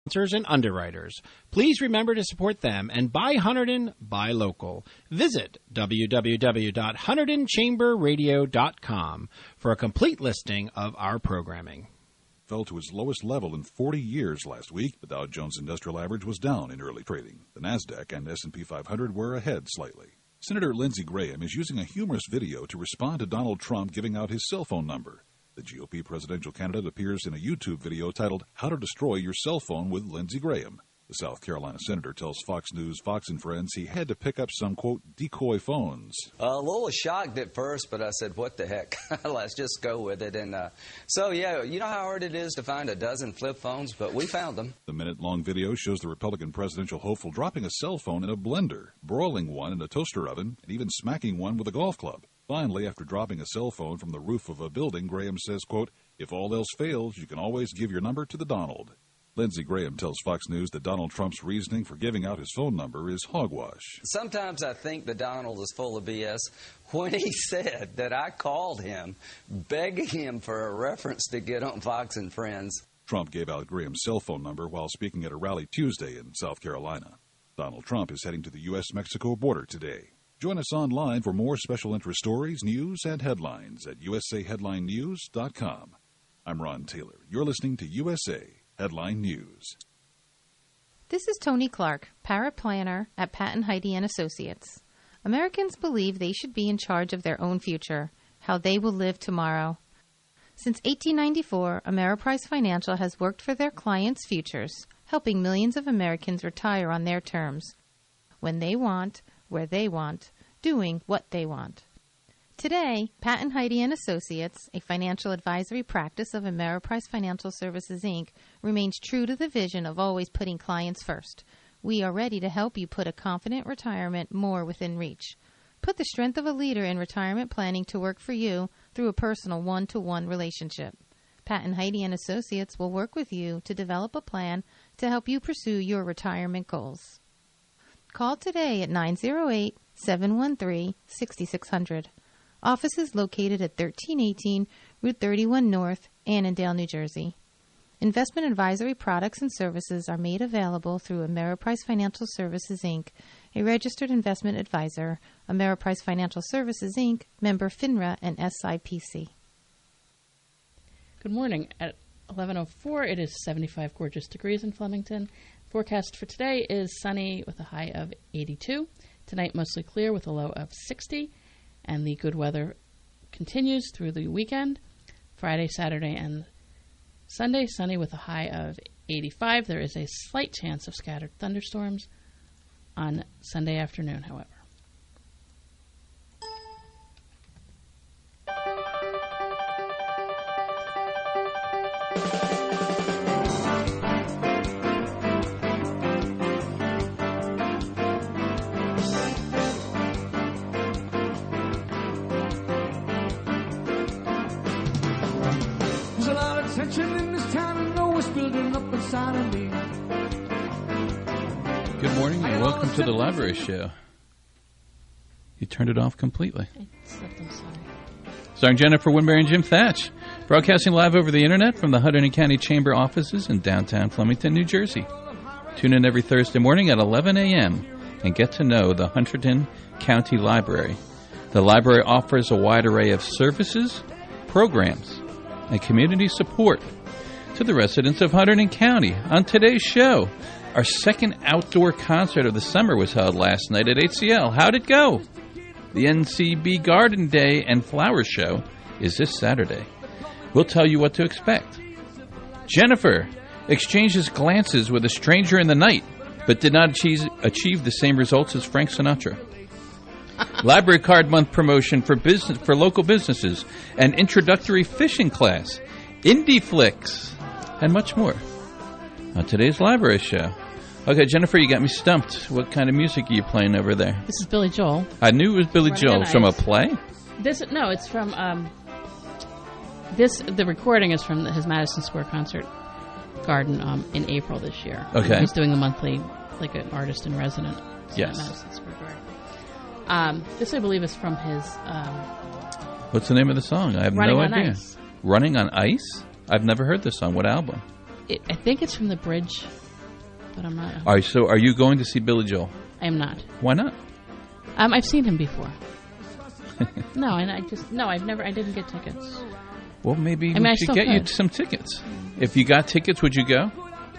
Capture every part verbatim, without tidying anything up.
sponsors and underwriters. Please remember to support them and buy Hunterdon, buy local. Visit w w w dot hunterdon chamber radio dot com for a complete listing of our programming. Fell to its lowest level in forty years last week. The Dow Jones Industrial Average was down in early trading. The NASDAQ and S and P five hundred were ahead slightly. Senator Lindsey Graham is using a humorous video to respond to Donald Trump giving out his cell phone number. The G O P presidential candidate appears in a YouTube video titled How to Destroy Your Cell Phone with Lindsey Graham. The South Carolina senator tells Fox News, Fox and Friends, he had to pick up some, quote, decoy phones. Uh, a little shocked at first, but I said, what the heck? Let's just go with it. And uh, so, yeah, you know how hard it is to find a dozen flip phones, but we found them. The minute-long video shows the Republican presidential hopeful dropping a cell phone in a blender, broiling one in a toaster oven, and even smacking one with a golf club. Finally, after dropping a cell phone from the roof of a building, Graham says, quote, if all else fails, you can always give your number to the Donald. Lindsey Graham tells Fox News that Donald Trump's reasoning for giving out his phone number is hogwash. Sometimes I think that Donald is full of B S when he said that I called him begging him for a reference to get on Fox and Friends. Trump gave out Graham's cell phone number while speaking at a rally Tuesday in South Carolina. Donald Trump is heading to the U S Mexico border today. Join us online for more special interest stories, news, and headlines at u s a headline news dot com. I'm Ron Taylor. You're listening to U S A Headline News. This is Tony Clark, paraplanner at Pat and Heidi and Associates. Americans believe they should be in charge of their own future, how they will live tomorrow. Since eighteen ninety-four, Ameriprise Financial has worked for their clients' futures, helping millions of Americans retire on their terms, when they want, where they want, doing what they want. Today, Pat and Heidi and Associates, a financial advisory practice of Ameriprise Financial Services, Incorporated, remains true to the vision of always putting clients first. We are ready to help you put a confident retirement more within reach. Put the strength of a leader in retirement planning to work for you through a personal one-to-one relationship. Pat and Heidi and Associates will work with you to develop a plan to help you pursue your retirement goals. Call today at nine oh eight, seven one three, six six zero zero. Office is located at thirteen eighteen Route thirty-one North, Annandale, New Jersey. Investment advisory products and services are made available through Ameriprise Financial Services, Incorporated, a registered investment advisor, Ameriprise Financial Services, Incorporated, member FINRA and S I P C. Good morning. At eleven oh four, it is seventy-five gorgeous degrees in Flemington. Forecast for today is sunny with a high of eighty-two. Tonight, mostly clear with a low of sixty. And the good weather continues through the weekend. Friday, Saturday, and Sunday, sunny with a high of eighty-five. There is a slight chance of scattered thunderstorms on Sunday afternoon, however. Good morning and welcome to the Library Show. You turned it off completely. I slipped, I'm sorry. Starring Jennifer Winberry and Jim Thatch. Broadcasting live over the internet from the Hunterdon County Chamber offices in downtown Flemington, New Jersey. Tune in every Thursday morning at eleven a.m. and get to know the Hunterdon County Library. The library offers a wide array of services, programs, and community support to the residents of Hunterdon County. On today's show, our second outdoor concert of the summer was held last night at H C L. How'd it go? The N C B Garden Day and Flower Show is this Saturday. We'll tell you what to expect. Jennifer exchanges glances with a stranger in the night, but did not achieve, achieve the same results as Frank Sinatra. Library Card Month promotion for business for local businesses, an introductory fishing class, indie flicks, and much more on today's Library Show. Okay, Jennifer, you got me stumped. What kind of music are you playing over there? This is Billy Joel. I knew it was Billy Running Joel. on From a Ice. play? This no, it's from um, this. The recording is from his Madison Square Concert Garden um, in April this year. Okay. He's doing a monthly, like an artist in resident. Yes. At Madison Square Garden. Um, this, I believe, is from his. Um, What's the name of the song? I have Running no on idea. Ice. Running on Ice? I've never heard this song. What album? It, I think it's from the Bridge but I'm not. All right, so are you going to see Billy Joel? I am not. Why not? Um, I've seen him before. no, and I just no, I've never. I didn't get tickets. Well, maybe I we mean, I should still get you could. some tickets. If you got tickets, would you go?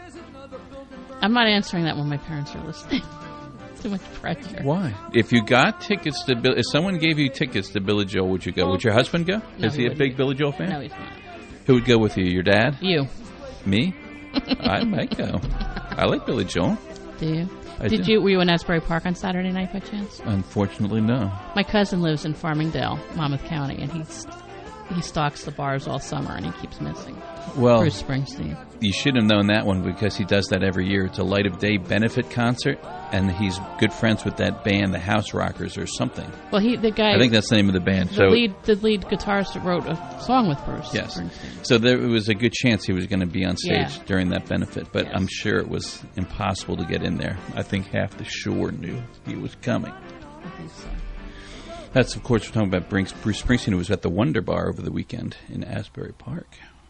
I'm not answering that when my parents are listening. Too much pressure. Why? If you got tickets to Bill, if someone gave you tickets to Billy Joel, would you go? Would your husband go? No, Is he he a wouldn't. big Billy Joel fan? No, he's not. Who would go with you? Your dad? You. Me? I might go. I like Billy Joel. Do you? I Did do. you? Were you in Asbury Park on Saturday night by chance? Unfortunately, no. My cousin lives in Farmingdale, Monmouth County, and he's he stalks the bars all summer, and he keeps missing Well, Bruce Springsteen. you should have known that one because he does that every year. It's a Light of Day benefit concert, and he's good friends with that band, the House Rockers, or something. Well, he the guy. I think that's the name of the band. the so lead the lead guitarist wrote a song with Bruce. yes, Springsteen. so there was a good chance he was going to be on stage Yeah. during that benefit, but Yes. I'm sure it was impossible to get in there. I think half the shore knew he was coming. I think so. That's, of course, we're talking about Bruce Bruce Springsteen, who was at the Wonder Bar over the weekend in Asbury Park.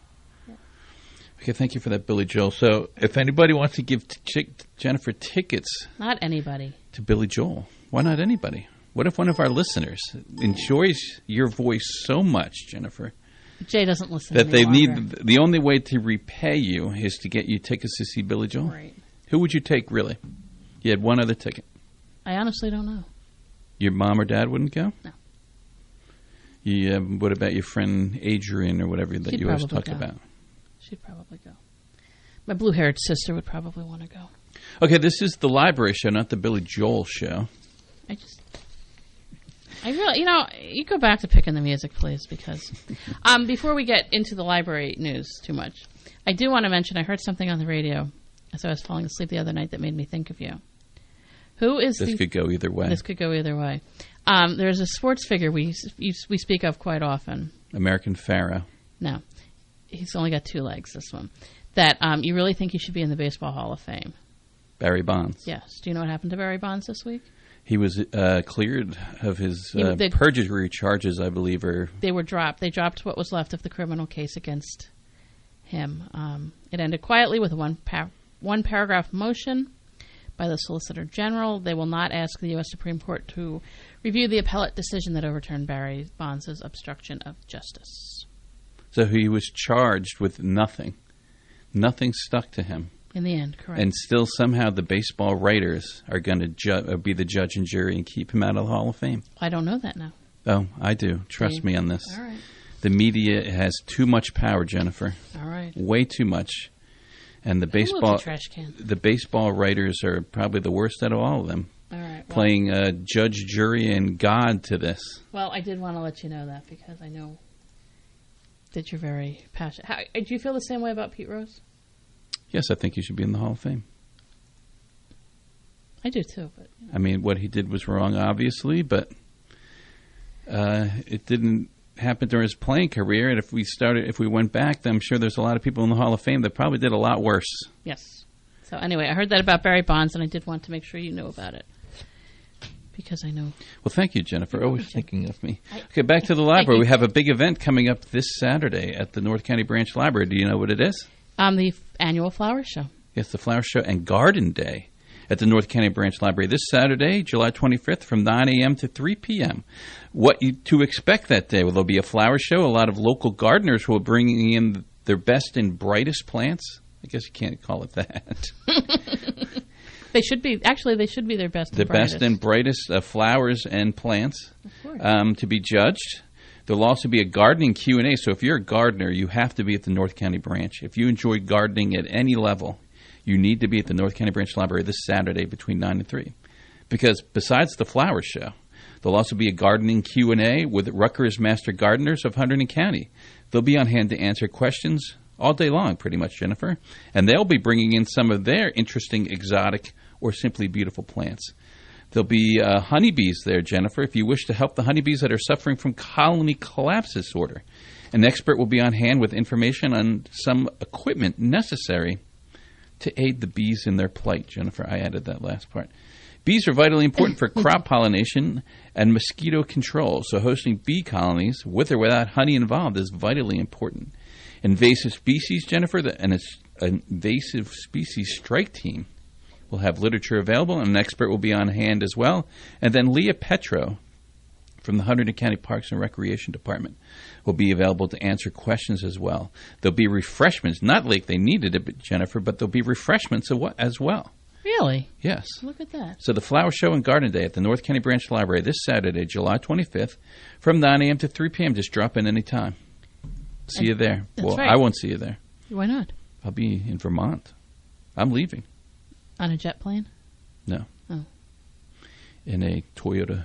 Okay, thank you for that, Billy Joel. So, if anybody wants to give t- Chick- Jennifer tickets Not anybody. to Billy Joel, why not anybody? What if one of our listeners enjoys your voice so much, Jennifer, Jay doesn't listen. that they any longer. need the only way to repay you is to get you tickets to see Billy Joel? Right. Who would you take, really? You had one other ticket. I honestly don't know. Your mom or dad wouldn't go? No. You, um, what about your friend Adrian or whatever that She'd you always probably talk go. about? She'd probably go. My blue-haired sister would probably want to go. Okay, this is the library show, not the Billy Joel show. I just, I really, you know, you go back to picking the music, please, because um, before we get into the library news too much, I do want to mention I heard something on the radio as I was falling asleep the other night that made me think of you. Who is This the? could go either way. This could go either way. Um, there's a sports figure we we speak of quite often. American Pharaoh. No, he's only got two legs. This one. That um, you really think he should be in the Baseball Hall of Fame. Barry Bonds. Yes. Do you know what happened to Barry Bonds this week? He was uh, cleared of his He- uh, they- perjury charges, I believe, or They were dropped. They dropped what was left of the criminal case against him. Um, it ended quietly with a one par- one paragraph motion by the Solicitor General. They will not ask the U S Supreme Court to review the appellate decision that overturned Barry Bonds' obstruction of justice. so he was charged with nothing. Nothing stuck to him. In the end, correct. And still somehow the baseball writers are going to ju- uh, be the judge and jury and keep him out of the Hall of Fame. I don't know that now. Oh, I do. Trust See? me on this. All right. The media has too much power, Jennifer. All right. Way too much. And the Who moved baseball the trash can? the baseball writers are probably the worst out of all of them. All right. Well, Playing uh, judge, jury, and God to this. well, I did want to let you know that because I know that you're very passionate. How, do you feel the same way about Pete Rose? Yes, I think he should be in the Hall of Fame. I do too, but you know. I mean, what he did was wrong, obviously, but uh, it didn't happen during his playing career. And if we started, if we went back, then I'm sure there's a lot of people in the Hall of Fame that probably did a lot worse. Yes. So anyway, I heard that about Barry Bonds, and I did want to make sure you knew about it because I know. Well, thank you, Jennifer. Always Jim. thinking of me. I- Okay, back to the library. you. We have a big event coming up this Saturday at the North County Branch Library. Do you know what it is? Um, the f- annual flower show. Yes, the Flower Show and Garden Day at the North County Branch Library this Saturday, July twenty-fifth, from nine a.m. to three p.m. What you, to expect that day? Well, there'll be a flower show. A lot of local gardeners will bring in their best and brightest plants. I guess you can't call it that. They should be actually. They should be their best. the and best brightest. and brightest uh, flowers and plants Of course. um, to be judged. There'll also be a gardening Q and A. So if you're a gardener, you have to be at the North County Branch. If you enjoy gardening at any level, you need to be at the North County Branch Library this Saturday between nine and three. Because besides the flower show, there'll also be a gardening Q and A with Rutgers Master Gardeners of Hunterdon County. They'll be on hand to answer questions all day long, pretty much, Jennifer. And they'll be bringing in some of their interesting, exotic, or simply beautiful plants. There'll be uh, honeybees there, Jennifer, if you wish to help the honeybees that are suffering from colony collapse disorder. An expert will be on hand with information on some equipment necessary to aid the bees in their plight. Jennifer, I added that last part. Bees are vitally important for crop pollination and mosquito control, so hosting bee colonies, with or without honey involved, is vitally important. Invasive species, Jennifer, the, and its invasive species strike team We'll have literature available, and an expert will be on hand as well. And then Leah Petro from the Hunterdon County Parks and Recreation Department will be available to answer questions as well. There'll be refreshments, not like they needed it, Jennifer, but there'll be refreshments as well. Really? Yes. Look at that. So the Flower Show and Garden Day at the North County Branch Library this Saturday, July twenty-fifth, from nine a.m. to three p.m. Just drop in any time. See And you there. that's Well, right. I won't see you there. Why not? I'll be in Vermont. I'm leaving. On a jet plane? No. Oh. In a Toyota.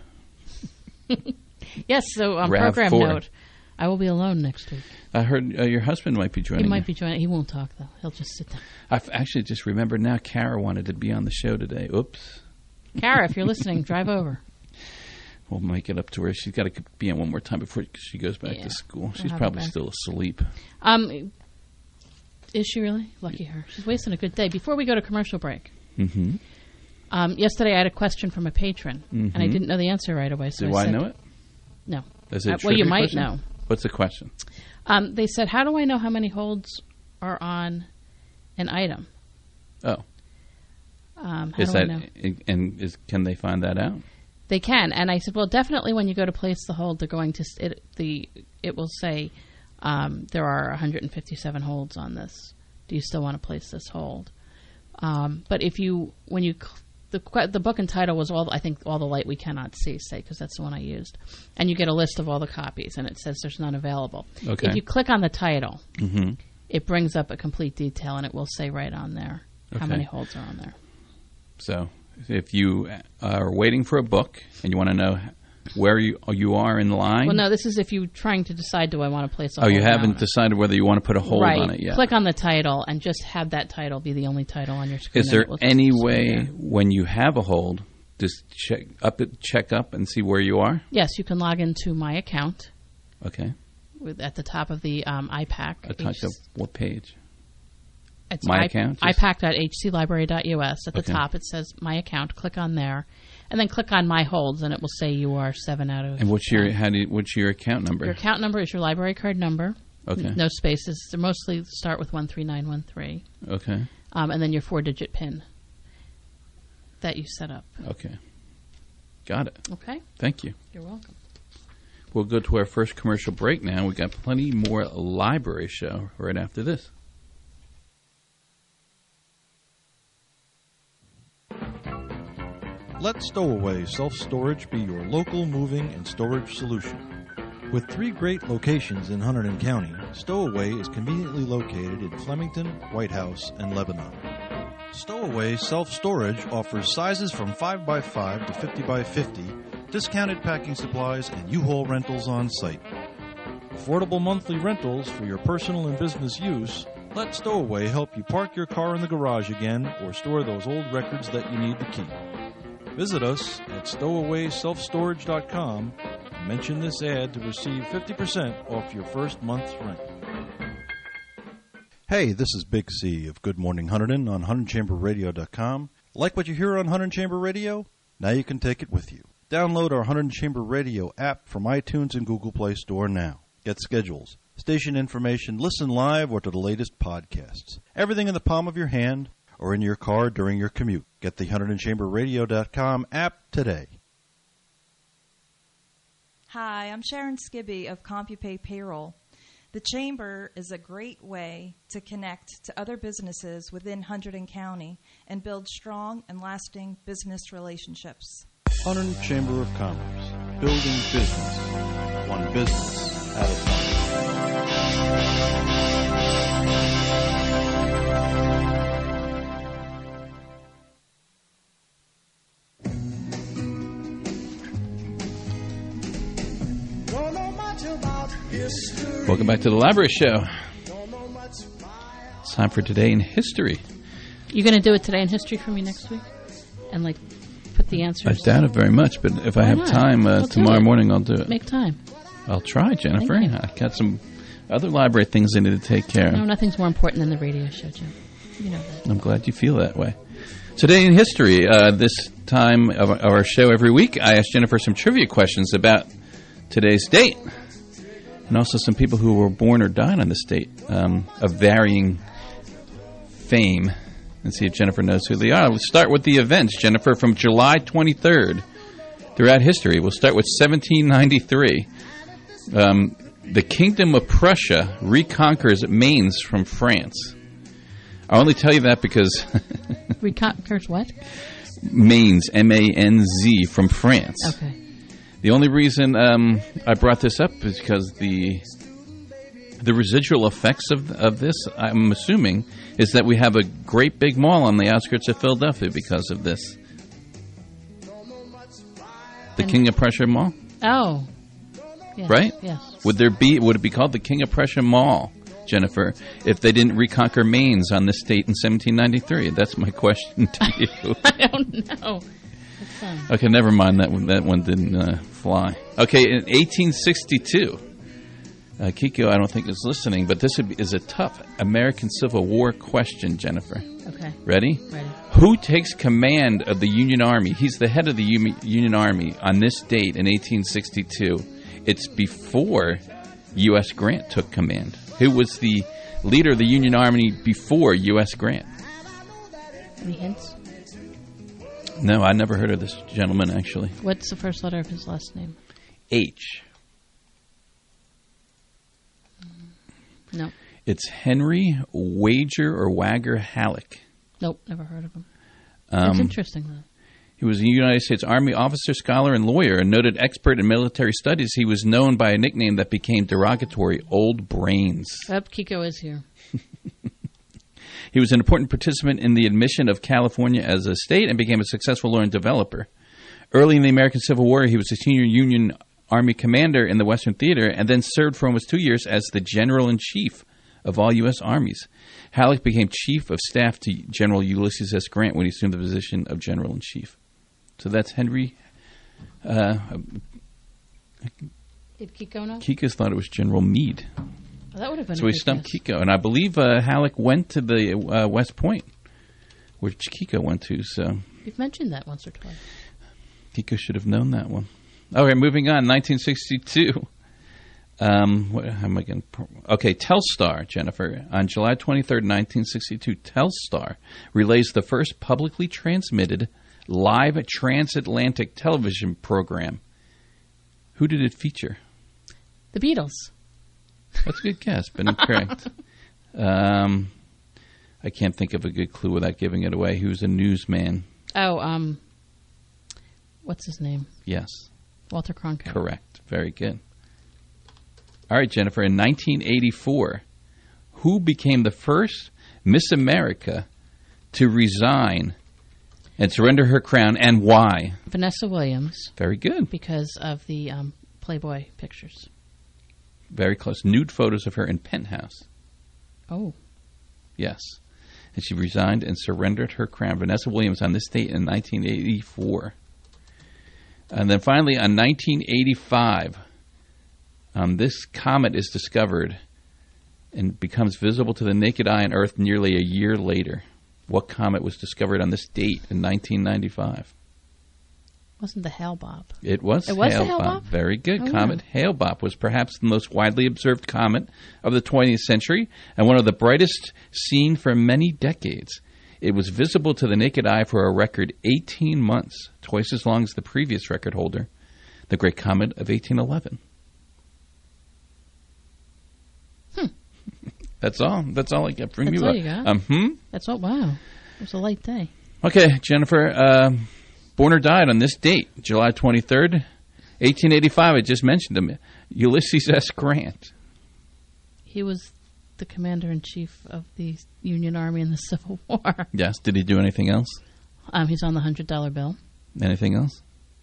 Yes, so on RAV program four. note, I will be alone next week. I heard uh, your husband might be He joining might you. be joining. He won't talk, though. He'll just sit down. I've actually just remembered now Kara wanted to be on the show today. Oops. Kara, if you're listening, drive over. We'll make it up to her. She's got to be on one more time before she goes back Yeah. to school. I'll She's have probably her back. still asleep. Um, is she really? Lucky her. She's wasting a good day. Before we go to commercial break, Mm-hmm. um, yesterday I had a question from a patron, and I Mhm. didn't know the answer right away. So Do I, I said, know it? No. Is it a Uh, well, you trivia might question? know. What's the question? Um, they said, how do I know how many holds are on an item? Oh. Um, how Is do I that know? and is can they find that out? They can, and I said, well, definitely when you go to place the hold, they're going to s- it, the it will say um, there are one hundred fifty-seven holds on this. Do you still want to place this hold? Um, but if you when you cl- the que- the book and title was all I think all the light we cannot see, say because that's the one I used, and you get a list of all the copies, and it says there's none available. Okay. If you click on the title, Mm-hmm. it brings up a complete detail, and it will say right on there how Okay. many holds are on there. So if you are waiting for a book and you want to know where you you are in line. Well, no, this is if you're trying to decide, do I want to place a Oh, hold you on haven't it? decided whether you want to put a hold right. on it yet. Click on the title and just have that title be the only title on your screen. Is and there it will just any stay way there. when you have a hold, just check up it, check up and see where you are? Yes, you can log into my account Okay. with, at the top of the um, I PAC. I typed up what page? It's My I, account? Just- I PAC dot H C library dot U S. At the Okay. top, it says my account. Click on there, and then click on my holds, and it will say you are seven out of. And what's your ten. how do you, what's your account number? Your account number is your library card number. Okay. No spaces. They mostly start with one three nine one three, Okay. um, and then your four-digit PIN that you set up. Okay. Got it. Okay, Thank you. you're welcome. We'll go to our first commercial break now. We've got plenty more library show right after this. Let Stowaway Self-Storage be your local moving and storage solution. With three great locations in Hunterdon County, Stowaway is conveniently located in Flemington, White House, and Lebanon. Stowaway Self-Storage offers sizes from five by five to fifty by fifty, discounted packing supplies, and U-Haul rentals on site. Affordable monthly rentals for your personal and business use. Let Stowaway help you park your car in the garage again or store those old records that you need to keep. Visit us at stowaway self storage dot com and mention this ad to receive fifty percent off your first month's rent. Hey, this is Big C of Good Morning Hunterdon on Hunterdon Chamber Radio dot com. Like what you hear on Hunterdon Chamber Radio? Now you can take it with you. Download our Hunterdon Chamber Radio app from iTunes and Google Play Store now. Get schedules, station information, listen live, or to the latest podcasts. Everything in the palm of your hand or in your car during your commute. Get the Hunterdon Chamber Radio dot com app today. Hi, I'm Sharon Skibby of CompuPay Payroll. The Chamber is a great way to connect to other businesses within Hunterdon County and build strong and lasting business relationships. Hunterdon Chamber of Commerce, building business, one business at a time. Welcome back to the Library Show. It's time for Today in History. You going to do it today in history for me next week, and like put the I answers. doubt it very much, but if I Why have not? time uh, I'll do tomorrow it. morning, I'll do it. Make time. I'll try, Jennifer. Thank you. I got some other library things I need to take care No, of. nothing's more important than the radio show, Jim. You know that. I'm glad you feel that way. Today in History, uh, this time of, of our show every week, I ask Jennifer some trivia questions about today's date, and also some people who were born or died on this date um, of varying fame Let's see if Jennifer knows who they are. Let's start with the events, Jennifer, from July twenty-third throughout history. We'll start with seventeen ninety-three. Um, the Kingdom of Prussia reconquers Mainz from France. I only tell you that because... Reconquers what? Mainz, M A N Z, from France. Okay. The only reason um, I brought this up is because the the residual effects of of this, I'm assuming, is that we have a great big mall on the outskirts of Philadelphia because of this. The And King of Prussia Mall, Oh. Yes, right? Yes. Would there be? Would it be called the King of Prussia Mall, Jennifer, if they didn't reconquer Mainz on this date in seventeen ninety-three? That's my question to you. I don't know. That's, um, Okay, never mind. That one, that one didn't uh, fly. Okay, in eighteen sixty-two, uh, Kiko, I don't think is listening, but this would be, is a tough American Civil War question, Jennifer. okay. Ready? Ready. Who takes command of the Union Army? He's the head of the U- Union Army on this date in eighteen sixty-two. It's before U S Grant took command. Who was the leader of the Union Army before U S Grant? Any hints? No, I never heard of this gentleman, actually. What's the first letter of his last name? H. No. It's Henry Wager or Wagger Halleck. Nope, never heard of him. Um, That's interesting, though. He was a United States Army officer, scholar, and lawyer, a noted expert in military studies. He was known by a nickname that became derogatory, Old Brains. Yep, Kiko is here. He was an important participant in the admission of California as a state and became a successful lawyer and developer. Early in the American Civil War, he was a senior Union Army commander in the Western Theater and then served for almost two years as the General-in-Chief of all U S armies. Halleck became Chief of Staff to General Ulysses S. Grant when he assumed the position of General-in-Chief. So that's Henry. Uh, Did Kiko know? Kiko's thought it was General Meade. Oh, that would have been So a we good stumped guess. Kiko. And I believe uh, Halleck went to the uh, West Point, which Kiko went to. So You've mentioned that once or twice. Kiko should have known that one. Okay, moving on. nineteen sixty-two. Um, what, how am I going to... Okay, Telstar, Jennifer. On July twenty-third, nineteen sixty-two, Telstar relays the first publicly transmitted live transatlantic television program. Who did it feature? The Beatles. That's a good guess, but incorrect. um, I can't think of a good clue without giving it away. He was a newsman. Oh, um, what's his name? Yes. Walter Cronkite. Correct. Very good. All right, Jennifer. In nineteen eighty-four, who became the first Miss America to resign and surrender her crown, and why? Vanessa Williams. Very good. Because of the um, Playboy pictures. Very close. Nude photos of her in Penthouse. Oh. Yes. And she resigned and surrendered her crown. Vanessa Williams on this date in nineteen eighty-four. And then finally, on nineteen eighty-five, um, this comet is discovered and becomes visible to the naked eye on Earth nearly a year later. What comet was discovered on this date in nineteen ninety-five? Wasn't the Hale-Bopp? It was It was the Hale-Bopp. Hale-Bopp? Very good. Oh, Comet yeah. Hale-Bopp was perhaps the most widely observed comet of the twentieth century and one of the brightest seen for many decades. It was visible to the naked eye for a record eighteen months, twice as long as the previous record holder, the Great Comet of eighteen eleven. Hmm. That's all. That's all I get from That's you. all you got? Um, hmm? That's what, wow. It was a light day. Okay, Jennifer, uh, born or died on this date, July twenty-third, eighteen eighty-five. I just mentioned him. Ulysses S. Grant. He was the commander-in-chief of the Union Army in the Civil War. Yes. Did he do anything else? Um, he's on the one hundred dollar bill. Anything else?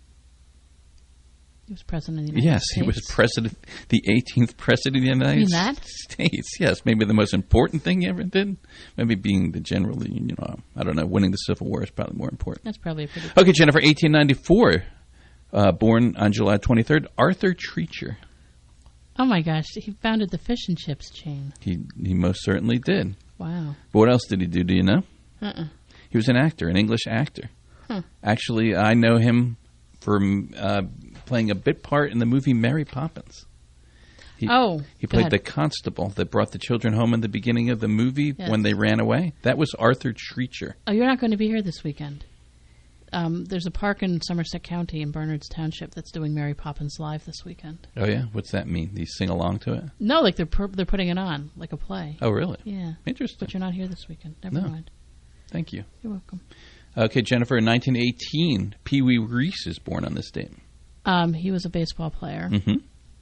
He was president of the United Yes, States. he was president, the eighteenth president of the United You mean that? States. Yes, maybe the most important thing he ever did. Maybe being the general, of the Union Army. I don't know. Winning the Civil War is probably more important. That's probably a pretty... Okay, Jennifer, eighteen ninety-four, uh, born on July twenty-third, Arthur Treacher. Oh, my gosh. He founded the fish and chips chain. He he most certainly did. Wow. But what else did he do? Do you know? Uh-uh. He was an actor, an English actor. Huh. Actually, I know him from uh, playing a bit part in the movie Mary Poppins. He, Oh, he go played ahead. the constable that brought the children home in the beginning of the movie Yes. when they ran away. That was Arthur Treacher. Oh, you're not going to be here this weekend. Um, there's a park in Somerset County in Bernards Township that's doing Mary Poppins Live this weekend. Oh yeah, what's that mean? Do you sing along to it? No, like they're per- they're putting it on like a play. Oh really? Yeah, Interesting. but you're not here this weekend. Never No. mind. Thank you. You're welcome. Okay, Jennifer. In nineteen eighteen, Pee Wee Reese is born on this date. Um, he was a baseball player. Mm-hmm.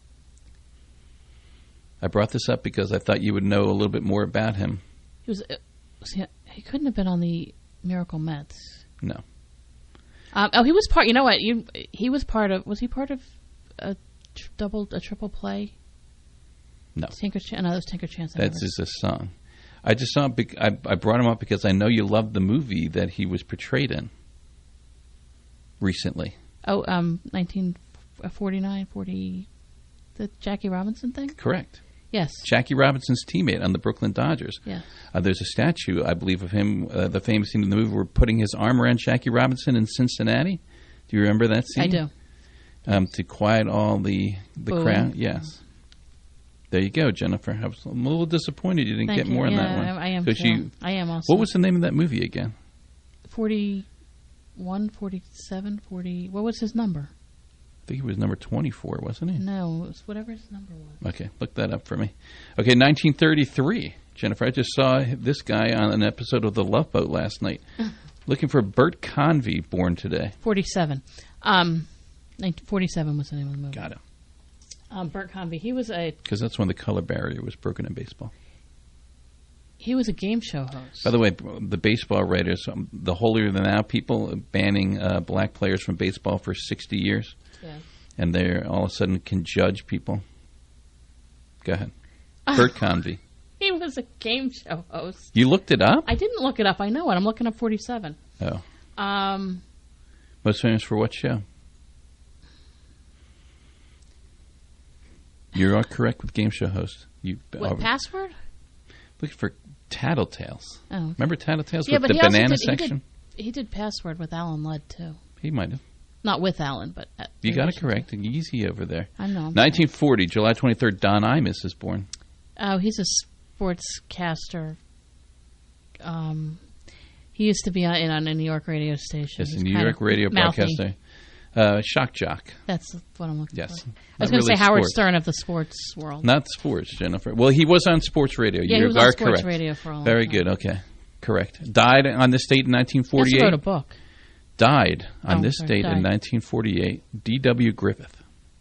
I brought this up because I thought you would know a little bit more about him. He was. Uh, was he, he couldn't have been on the Miracle Mets. No. Um, oh, he was part. You know what? You he was part of. Was he part of a tr- double, a triple play? No. Tinker Chance. No, that was Tinker Chance. I That's never- just a song. I just saw. Bec- I, I brought him up because I know you loved the movie that he was portrayed in recently. Oh, um, nineteen forty-nine, forty, the Jackie Robinson thing. Correct. Yes. Jackie Robinson's teammate on the Brooklyn Dodgers. Yes. Uh, there's a statue, I believe, of him. Uh, the famous scene in the movie where putting his arm around Jackie Robinson in Cincinnati. Do you remember that scene? I do. Um, to quiet all the the Booing. crowd. Yes. There you go, Jennifer. I was I'm a little disappointed you didn't Thank get you. more on Yeah, that one. I, I am. 'Cause too. you- I am also. what was the name of that movie again? forty-one, forty-seven, forty? What was his number? I think he was number twenty-four, wasn't he? No, it was whatever his number was. Okay, look that up for me. Okay, nineteen thirty-three. Jennifer, I just saw this guy on an episode of The Love Boat last night. Looking for Bert Convy, born today. forty-seven. Um, nineteen forty-seven was the name of the movie. Got it. Um, Bert Convy. He was a Because that's when the color barrier was broken in baseball. he was a game show host. By the way, the baseball writers, um, the holier than thou people, banning uh, black players from baseball for sixty years. Yeah. And they all of a sudden can judge people. Go ahead. Bert Convy. He was a game show host. You looked it up? I didn't look it up. I know it. I'm looking up forty-seven. Oh. Um, Most famous for what show? You are correct with game show host. You what are password? looking for Tattletales. Oh, okay. Remember Tattletales Yeah, with but the he also banana did, section? He did, he did password with Alan Ludd too. He might have. Not with Alan, but at, You in got it addition to- correct. Easy over there. I know. I'm nineteen forty, July twenty-third, Don Imus is born. Oh, he's a sportscaster. Um, he used to be on, in on a New York radio station. Yes, He's a New kind York of radio mouthy. broadcaster. Uh, shock jock. That's what I'm looking Yes. for. I Not was going to really say Howard sports. Stern of the sports world. Not sports, Jennifer. Well, he was on sports radio. Yeah, you he was are on sports correct. radio for a long Very time. good. Okay. Correct. Died on this date in nineteen He also forty-eight. wrote a book. Died on Oh, this sorry, date died. in nineteen forty-eight. D W Griffith.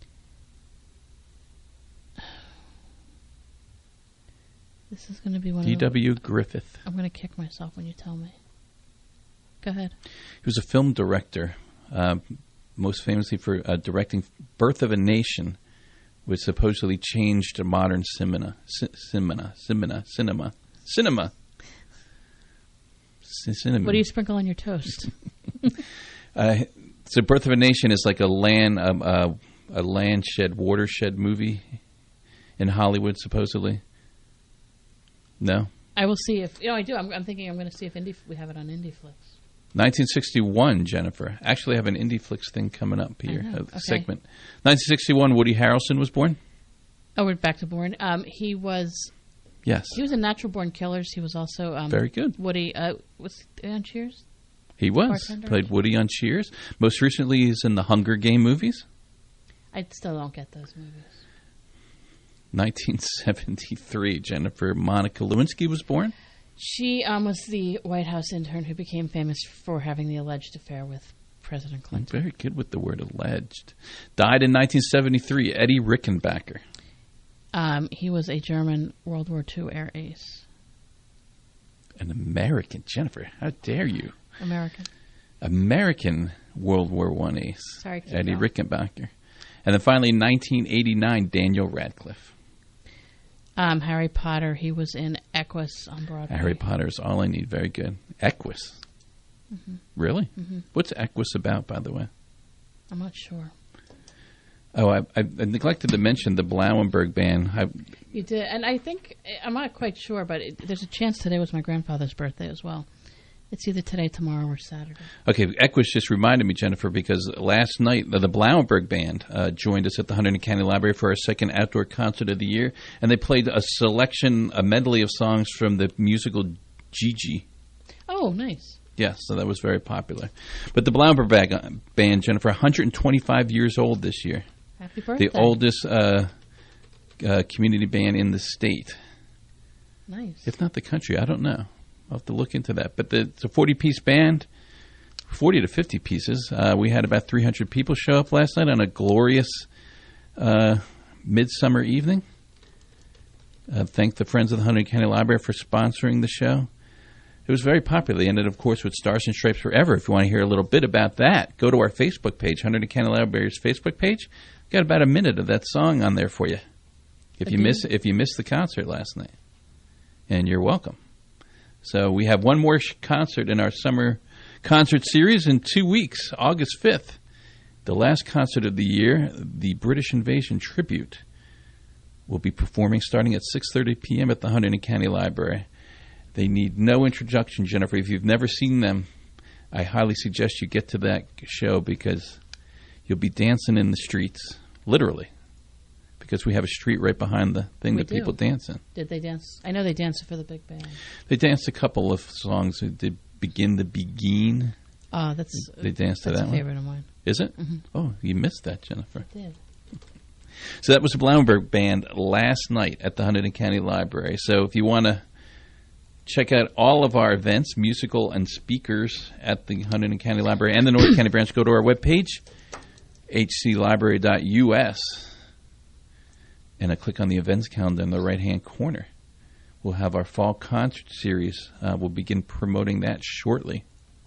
This is going to be one D of the... W Griffith. I'm going to kick myself when you tell me. Go ahead. He was a film director, uh, most famously for uh, directing Birth of a Nation, which supposedly changed modern cinema. C- cinema. Cinema. Cinema. Cinema. C- cinema. What do you sprinkle on your toast? Uh, so Birth of a Nation is like a land, um, uh, a land shed, watershed movie in Hollywood, supposedly. No? I will see if... You know, I do. I'm, I'm thinking I'm going to see if Indie, we have it on IndieFlix. nineteen sixty-one, Jennifer. Actually, I have an IndieFlix thing coming up here, I know. a Okay. segment. nineteen sixty-one, Woody Harrelson was born? Oh, we're back to Bourne. Um, he was... Yes. He was in Natural Born Killers. He was also... Um, Very good. Woody... Uh, was he on Cheers? He was. Bartender? Played Woody on Cheers. Most recently, he's in the Hunger Game movies. I still don't get those movies. nineteen seventy-three, Jennifer Monica Lewinsky was born. She um, was the White House intern who became famous for having the alleged affair with President I'm Clinton. very good with the word alleged. Died in nineteen seventy-three, Eddie Rickenbacker. Um, he was a German World War Two air ace. An American. Jennifer, how dare you? American. American World War One ace. Sorry, keep Eddie going. Rickenbacker. And then finally, nineteen eighty-nine, Daniel Radcliffe. Um, Harry Potter. He was in Equus on Broadway. Harry Potter is all I need. Very good. Equus. Mm-hmm. Really? Mm-hmm. What's Equus about, by the way? I'm not sure. Oh, I, I neglected to mention the Blauenberg band. I, You did, and I think I'm not quite sure, but it, there's a chance today was my grandfather's birthday as well. It's either today, tomorrow, or Saturday. Okay, Equus just reminded me, Jennifer, because last night uh, the Blauenberg Band uh, joined us at the Hunterdon County Library for our second outdoor concert of the year, and they played a selection, a medley of songs from the musical Gigi. Oh, nice. Yes, so that was very popular. But the Blauenberg Band, Jennifer, one hundred twenty-five years old this year. Happy birthday. The oldest uh, uh, community band in the state. Nice. If not the country, I don't know. I'll have to look into that. But the, it's a forty-piece band, forty to fifty pieces. Uh, we had about three hundred people show up last night on a glorious uh, midsummer evening. Uh, thank the Friends of the Hunterdon County Library for sponsoring the show. It was very popular. They ended, of course, with Stars and Stripes Forever. If you want to hear a little bit about that, go to our Facebook page, Hunterdon County Library's Facebook page. Got about a minute of that song on there for you. If you miss, if you missed the concert last night, and you're welcome. So we have one more sh- concert in our summer concert series in two weeks, August fifth. The last concert of the year, the British Invasion Tribute, will be performing starting at six thirty p.m. at the Hunterdon County Library. They need no introduction, Jennifer. If you've never seen them, I highly suggest you get to that show because you'll be dancing in the streets, literally. Because we have a street right behind the thing We that do. people dance in. Did they dance? I know they danced for the big band. They danced a couple of songs. They did Begin the Begin. Oh, that's They danced to that's that a one. favorite of mine. Is it? Mhm. Oh, you missed that, Jennifer. I did. So that was the Blauenberg Band last night at the Hunterdon County Library. So if you want to check out all of our events, musical and speakers at the Hunterdon County Library and the North County branch, go to our webpage, h c library dot u s. And I click on the events calendar in the right-hand corner. We'll have our fall concert series. Uh, we'll begin promoting that shortly.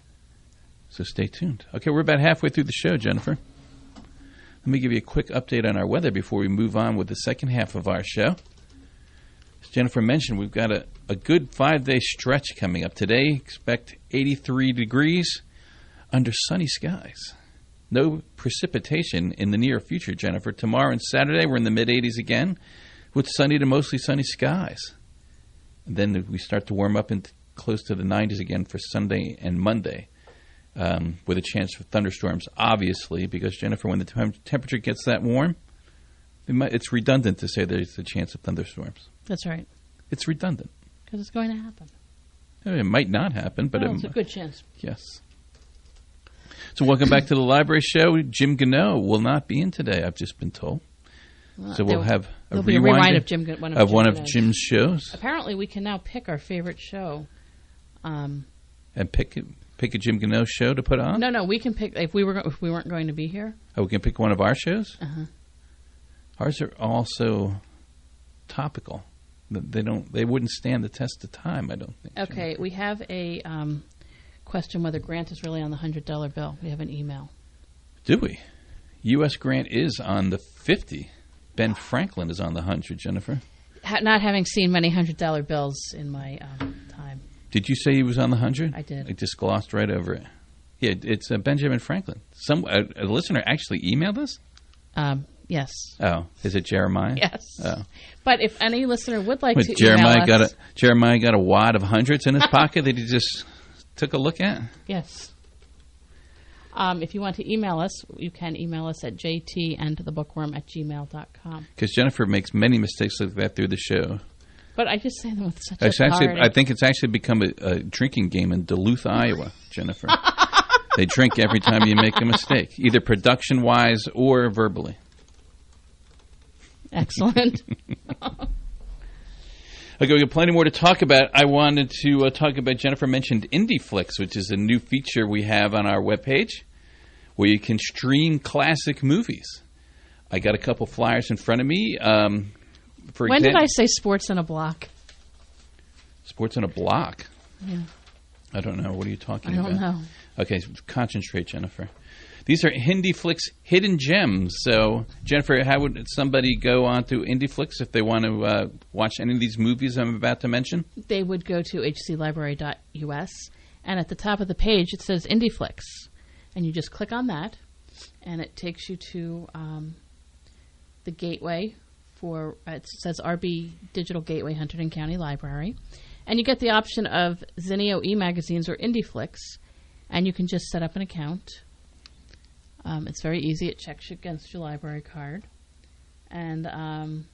So stay tuned. Okay, we're about halfway through the show, Jennifer. Let me give you a quick update on our weather before we move on with the second half of our show. As Jennifer mentioned, we've got a, a good five-day stretch coming up. Today, expect eighty-three degrees under sunny skies. No precipitation in the near future, Jennifer. Tomorrow and Saturday, we're in the mid-eighties again with sunny to mostly sunny skies. And then we start to warm up into close to the nineties again for Sunday and Monday um, with a chance for thunderstorms, obviously, because, Jennifer, when the tem- temperature gets that warm, it might, it's redundant to say there's a chance of thunderstorms. That's right. It's redundant. Because it's going to happen. I mean, it might not happen, but Well, it it's a mi- good chance. Yes. So welcome back to the library show. Jim Gano will not be in today, I've just been told. Well, So we'll there- have a there'll be a rewind, rewind of Jim Ga- one of of Jim one of Gano's. Jim's shows Apparently, we can now pick our favorite show. Um, and pick pick a Jim Gano show to put on. no, no, we can pick if we were go- if we weren't going to be here. Oh, we can pick one of our shows. Uh-huh. Ours are also topical. They don't. They wouldn't stand the test of time, I don't think. Okay, we have a um, question whether Grant is really on the hundred dollar bill. We have an email. Do we? U S. Grant is on the fifty. Ben Franklin is on the one hundred, Jennifer. Ha- not having seen many hundred dollar bills in my um, time. Did you say he was on the one hundred? I did. I just glossed right over it. Yeah, it's uh, Benjamin Franklin. Some a, a listener actually emailed us? Um, yes. Oh, is it Jeremiah? Yes. Oh. But if any listener would like Wait, to Jeremiah email got us, a Jeremiah got a wad of hundreds in his pocket that he just took a look at? yes. Um, if you want to email us, you can email us at j t and the bookworm at gmail dot com. Because Jennifer makes many mistakes like that through the show. But I just say them with such It's actually, authority. I think it's actually become a, a drinking game in Duluth, Iowa, Jennifer. They drink every time you make a mistake, either production-wise or verbally. Excellent. Okay, we got plenty more to talk about. I wanted to uh, talk about, Jennifer mentioned IndieFlix, which is a new feature we have on our webpage where you can stream classic movies. I got a couple flyers in front of me. Um, for When example, did I say sports in a block? Sports in a block? Yeah. I don't know. What are you talking I about? don't know. Okay, concentrate, Jennifer. These are IndieFlix hidden gems. So, Jennifer, how would somebody go on to IndieFlix if they want to uh, watch any of these movies I'm about to mention? They would go to h c library dot u s, and at the top of the page it says IndieFlix. And you just click on that, and it takes you to um, the gateway for, uh, it says R B Digital Gateway, Hunterdon County Library. And you get the option of Zinio e-magazines or IndieFlix, and you can just set up an account. Um, it's very easy. It checks you against your library card. And um,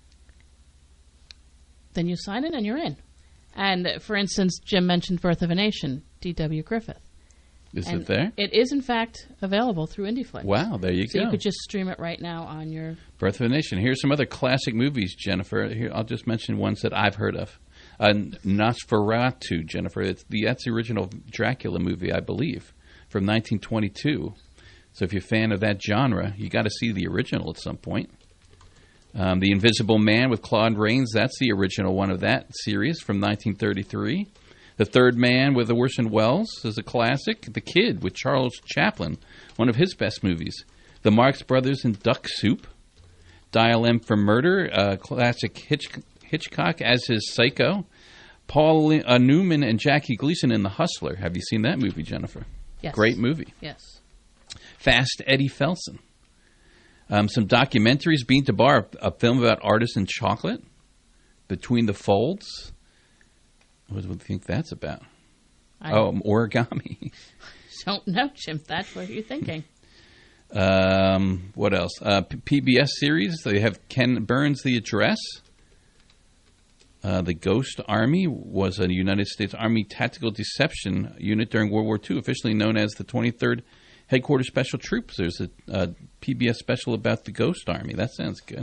then you sign in and you're in. And, for instance, Jim mentioned Birth of a Nation, D W Griffith. Is and it there? It is, in fact, available through IndieFlix. Wow, there you so go. So you could just stream it right now on your... Birth of a Nation. Here's some other classic movies, Jennifer. Here, I'll just mention ones that I've heard of. Uh, Nosferatu, Jennifer. It's the, that's the original Dracula movie, I believe, from nineteen twenty-two. So if you're a fan of that genre, you got to see the original at some point. Um, the Invisible Man with Claude Rains, that's the original one of that series from nineteen thirty-three. The Third Man with Orson Welles is a classic. The Kid with Charles Chaplin, one of his best movies. The Marx Brothers in Duck Soup. Dial M for Murder, uh, classic Hitch- Hitchcock as his Psycho. Paul uh, Newman and Jackie Gleason in The Hustler. Have you seen that movie, Jennifer? Yes. Great movie. Yes. Fast Eddie Felson. Um, some documentaries. Bean to Bar, a film about artisan chocolate. Between the Folds. What do you think that's about? I oh, origami. Don't know, Jim. That's what you're thinking. Um, what else? Uh, P- PBS series. They have Ken Burns' The Address. Uh, the Ghost Army was a United States Army tactical deception unit during World War Two, officially known as the twenty-third Headquarters Special Troops. There's a, a P B S special about the Ghost Army. That sounds good.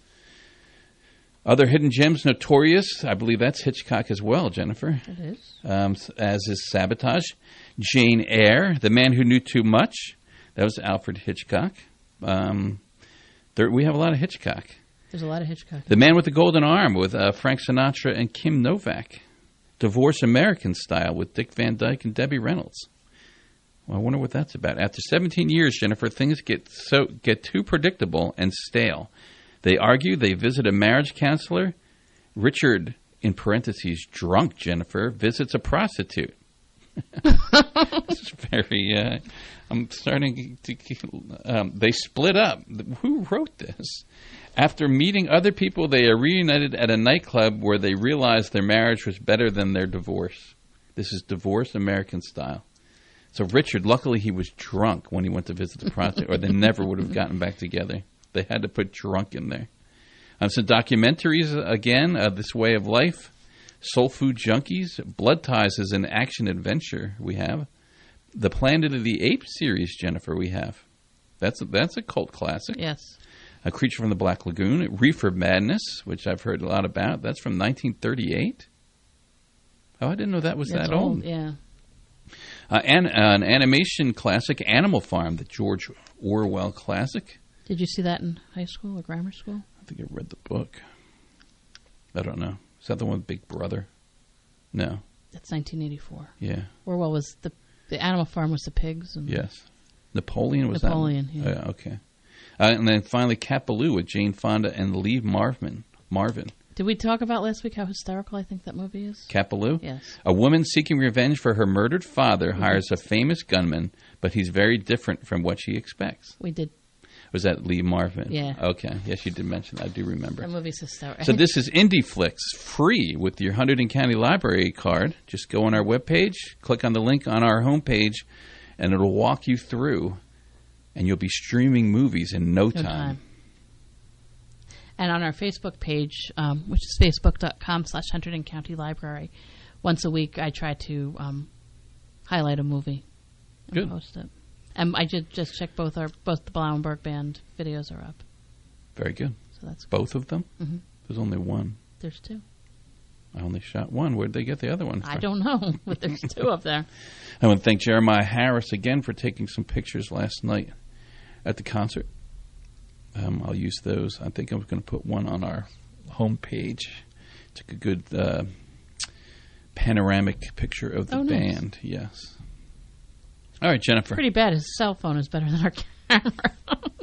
Other hidden gems, Notorious. I believe that's Hitchcock as well, Jennifer. It is. Um, as is Sabotage. Jane Eyre, The Man Who Knew Too Much. That was Alfred Hitchcock. Um, there, we have a lot of Hitchcock. There's a lot of Hitchcock. The Man with the Golden Arm with uh, Frank Sinatra and Kim Novak. Divorce American Style with Dick Van Dyke and Debbie Reynolds. Well, I wonder what that's about. After seventeen years, Jennifer, things get so get too predictable and stale. They argue, they visit a marriage counselor. Richard, in parentheses, drunk Jennifer, visits a prostitute. It's very, uh, I'm starting to, um, they split up. Who wrote this? After meeting other people, they are reunited at a nightclub where they realized their marriage was better than their divorce. This is Divorce American Style. So Richard, luckily he was drunk when he went to visit the prostitute, or they never would have gotten back together. They had to put drunk in there. Um, some documentaries, again, uh, This Way of Life, Soul Food Junkies, Blood Ties is an action-adventure we have. The Planet of the Apes series, Jennifer, we have. That's a, that's a cult classic. Yes. A Creature from the Black Lagoon, Reefer Madness, which I've heard a lot about. That's from nineteen thirty-eight. Oh, I didn't know that was That's that old. old. Yeah. Uh, and, uh, an animation classic, Animal Farm, the George Orwell classic. Did you see that in high school or grammar school? I think I read the book. I don't know. Is that the one with Big Brother? No. That's nineteen eighty-four. Yeah. Orwell was the the Animal Farm was the pigs. And Yes. Napoleon was Napoleon, that? yeah. Oh, yeah. Okay. Uh, and then finally, Cat Ballou with Jane Fonda and Lee Marvin. Marvin. Did we talk about last week how hysterical I think that movie is? Cat Ballou? Yes. A woman seeking revenge for her murdered father hires a famous gunman, but he's very different from what she expects. We did. Was that Lee Marvin? Yeah. Okay. Yes, you did mention that. I do remember. That movie's hysterical. So this is IndieFlix, free with your Hunterdon County Library card. Just go on our webpage, click on the link on our homepage, and it'll walk you through, and you'll be streaming movies in no time. No time. And on our Facebook page, um, which is facebook.com slash Hunterdon County Library, once a week I try to um, highlight a movie and Good. post it. And I did just check both our both the Blauenberg Band videos are up. Very good. So that's good. Both of them? Mm-hmm. There's only one. There's two. I only shot one. Where did they get the other one from? I don't know, but there's two up there. I want to thank Jeremiah Harris again for taking some pictures last night at the concert. Um, I'll use those. I think I'm going to put one on our homepage. Took a good uh, panoramic picture of the Oh, nice. band. Yes. All right, Jennifer. Pretty bad. His cell phone is better than our camera.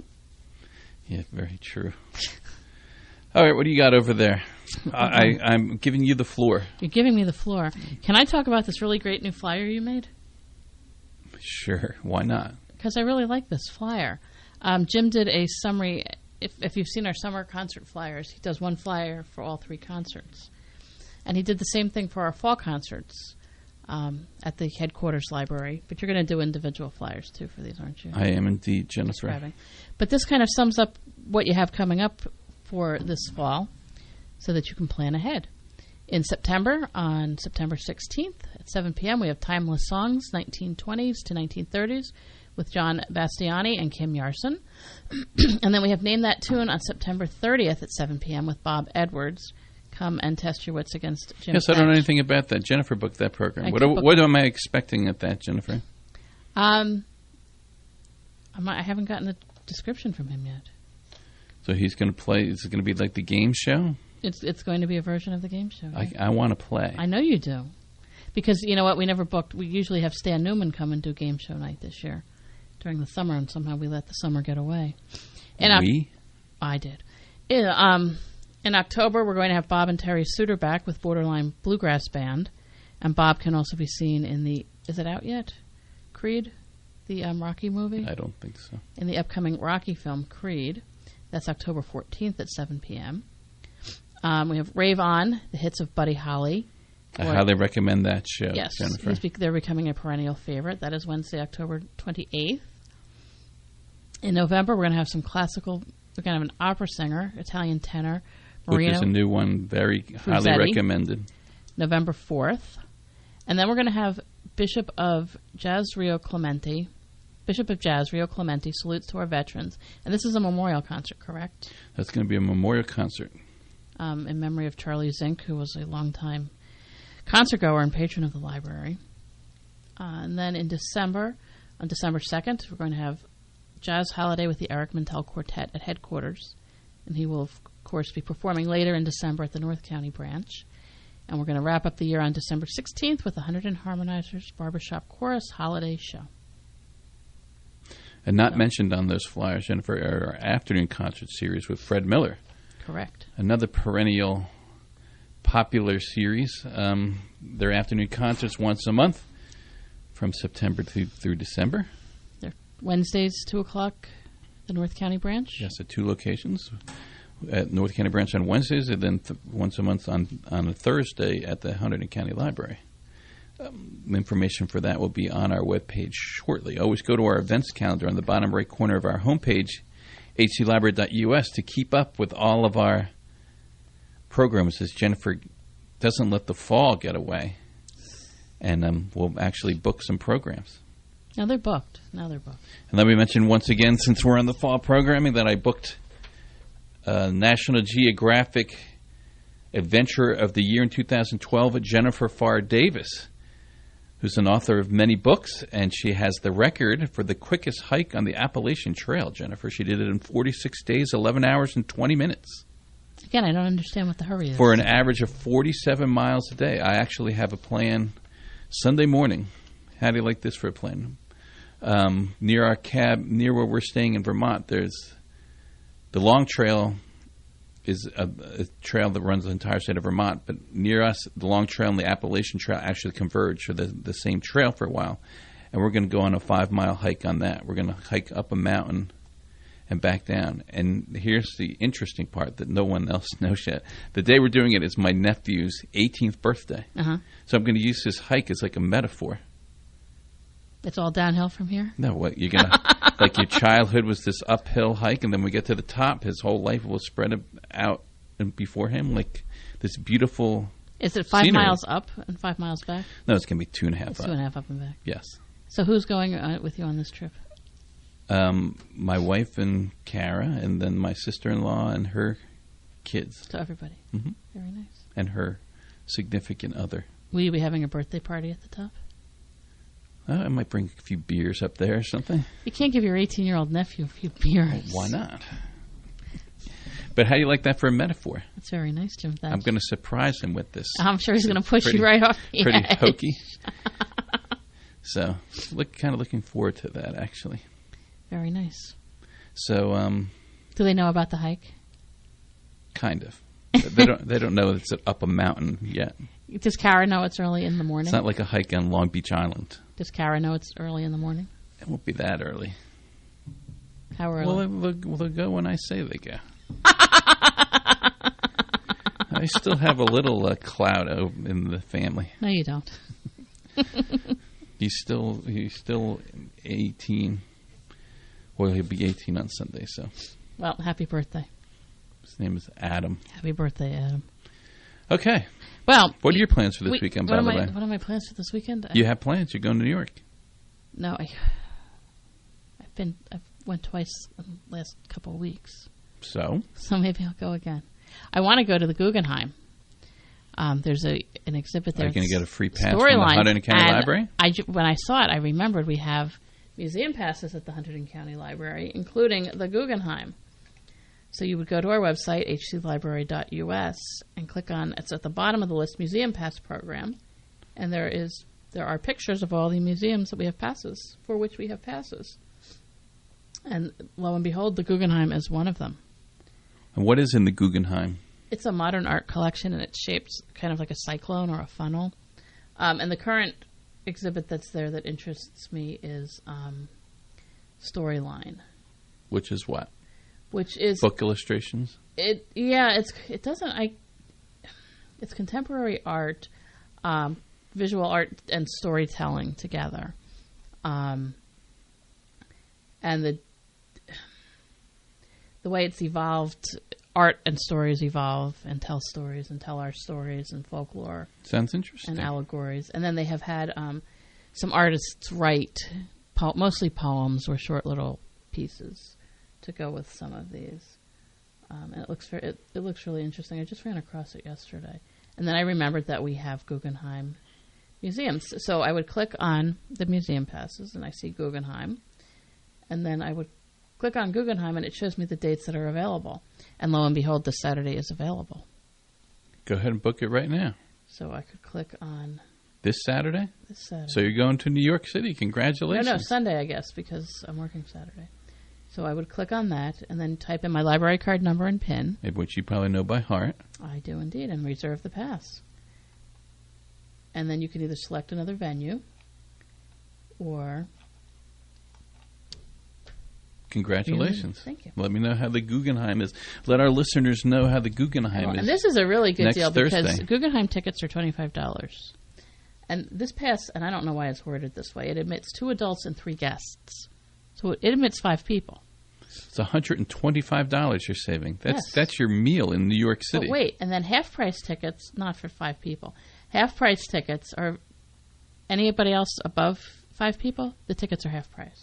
Yeah, very true. All right, what do you got over there? I, I, I'm giving you the floor. You're giving me the floor. Can I talk about this really great new flyer you made? Sure, why not? Because I really like this flyer. Um, Jim did a summary. If, if you've seen our summer concert flyers, he does one flyer for all three concerts. And he did the same thing for our fall concerts um, at the headquarters library. But you're going to do individual flyers, too, for these, aren't you? I am indeed, Jennifer. Describing. But this kind of sums up what you have coming up for this fall so that you can plan ahead. In September, on September sixteenth at seven p.m., we have Timeless Songs, nineteen twenties to nineteen thirties, with John Bastiani and Kim Yarson. And then we have Name That Tune on September thirtieth at seven p.m. with Bob Edwards. Come and test your wits against Jim Yes, Thatch. I don't know anything about that. Jennifer booked that program. I What, did do- book what it. am I expecting at that, Jennifer? Um, I'm not, I haven't gotten a description from him yet. So he's going to play, is it going to be like the game show? It's it's going to be a version of the game show. I, right? I want to play. I know you do. Because, you know what, we never booked. We usually have Stan Newman come and do game show night this year during the summer, and somehow we let the summer get away. And Oc- we? I did. In, um, in October, we're going to have Bob and Terry Suter back with Borderline Bluegrass Band. And Bob can also be seen in the, is it out yet? Creed? The um, Rocky movie? I don't think so. In the upcoming Rocky film, Creed. That's October fourteenth at seven p.m. Um, we have Rave On, the hits of Buddy Holly. I highly recommend that show, Yes, Jennifer. he's bec- they're becoming a perennial favorite. That is Wednesday, October twenty-eighth. In November, we're going to have some classical. We're going to have an opera singer, Italian tenor, Which Marino is a new one, very highly Fusetti. recommended. November fourth. And then we're going to have Bishop of Jazz Rio Clemente. Bishop of Jazz Rio Clemente salutes to our veterans. And this is a memorial concert, correct? That's going to be a memorial concert. Um, in memory of Charlie Zink, who was a longtime concert goer and patron of the library. Uh, and then in December, on December second, we're going to have Jazz Holiday with the Eric Mintel Quartet at headquarters. And he will, of course, be performing later in December at the North County branch. And we're going to wrap up the year on December sixteenth with the one hundred Harmonizers Barbershop Chorus Holiday Show. And not mentioned on those flyers, Jennifer, are our afternoon concert series with Fred Miller. Correct. Another perennial popular series. Um, their afternoon concerts once a month from September to, through December. They're Wednesdays, two o'clock, the North County branch. Yes, at two locations. At North County branch on Wednesdays, and then th- once a month on, on a Thursday at the Hunterdon County Library. Um, information for that will be on our webpage shortly. Always go to our events calendar on the bottom right corner of our homepage, h c library dot u s, to keep up with all of our programs, as Jennifer doesn't let the fall get away. And um, we'll actually book some programs. Now they're booked. Now they're booked. And let me mention once again, since we're on the fall programming, that I booked uh, National Geographic Adventure of the Year in two thousand twelve at Jennifer Farr Davis, who's an author of many books, and she has the record for the quickest hike on the Appalachian Trail, Jennifer. She did it in forty-six days, eleven hours, and twenty minutes. Again, I don't understand what the hurry is. For an average of forty-seven miles a day. I actually have a plan Sunday morning. How do you like this for a plan? Um, near our cab, near where we're staying in Vermont, there's the Long Trail is a, a trail that runs the entire state of Vermont, but near us, the Long Trail and the Appalachian Trail actually converge, or the, the same trail for a while. And we're going to go on a five-mile hike on that. We're going to hike up a mountain and back down. And here's the interesting part that no one else knows yet. The day we're doing it is my nephew's eighteenth birthday. Uh-huh. So I'm going to use this hike as like a metaphor. It's all downhill from here? No, what you're gonna like your childhood was this uphill hike, and then we get to the top, his whole life will spread out and before him like this beautiful. Is it five scenery. miles up and five miles back? No, it's gonna be two and a half. It's up. two and a half up and back. Yes. So who's going uh, with you on this trip? Um, my wife and Kara, and then my sister-in-law and her kids. So everybody. Mm-hmm. Very nice. And her significant other. Will you be having a birthday party at the top? Uh, I might bring a few beers up there or something. You can't give your eighteen-year-old nephew a few beers. Well, why not? But how do you like that for a metaphor? That's very nice, Jim Thatch. I'm going to surprise him with this. I'm sure he's going to push pretty, you right off the Pretty edge. hokey. So, look, kind of looking forward to that, actually. Very nice. So, um, do they know about the hike? Kind of. they don't. They don't know it's up a mountain yet. Does Kara know it's early in the morning? It's not like a hike on Long Beach Island. Does Kara know it's early in the morning? It won't be that early. How early? Well, they'll, they'll go when I say they go. I still have a little uh, cloud over in the family. No, you don't. He's still he's still eighteen. Well, he'll be eighteen on Sunday. So, well, happy birthday. His name is Adam. Happy birthday, Adam. Okay. Well, what are your plans for this we, weekend? What By are the my way, what are my plans for this weekend? You have plans. You're going to New York. No, I. I've been. I've went twice in the last couple of weeks. So. So maybe I'll go again. I want to go to the Guggenheim. Um, there's a an exhibit there. Are you going to get a free pass from the Storyline. Hunterdon County And Library? I ju- when I saw it, I remembered we have museum passes at the Hunterdon County Library, including the Guggenheim. So you would go to our website, h c library dot u s, and click on, it's at the bottom of the list, Museum Pass Program, and there is there are pictures of all the museums that we have passes, for which we have passes. And lo and behold, the Guggenheim is one of them. And what is in the Guggenheim? It's a modern art collection, and it's shaped kind of like a cyclone or a funnel. Um, and the current exhibit that's there that interests me is um, Storyline. Which is what? Which is book illustrations. It yeah, it's it doesn't I. It's contemporary art, um, visual art, and storytelling together, um, and the the way it's evolved. Art and stories evolve and tell stories and tell our stories and folklore. Sounds interesting. And allegories, and then they have had um, some artists write po- mostly poems or short little pieces to go with some of these, um, and it looks very, it, it looks really interesting. I just ran across it yesterday, and then I remembered that we have Guggenheim museums. So I would click on the museum passes, and I see Guggenheim, and then I would click on Guggenheim, and it shows me the dates that are available. And lo and behold, this Saturday is available. Go ahead and book it right now. So I could click on this Saturday. This Saturday. So you're going to New York City. Congratulations! No, no, Sunday, I guess, because I'm working Saturday. So I would click on that and then type in my library card number and PIN. Which you probably know by heart. I do indeed, and reserve the pass. And then you can either select another venue or... Congratulations. Thank you. Let me know how the Guggenheim is. Let our listeners know how the Guggenheim well, is. And this is a really good next deal because Thursday. Guggenheim tickets are twenty-five dollars. And this pass, and I don't know why it's worded this way, it admits two adults and three guests. So it admits five people. It's one hundred twenty-five dollars you're saving. That's Yes. that's your meal in New York City. But wait, and then half-price tickets, not for five people. Half-price tickets are anybody else above five people, the tickets are half-price.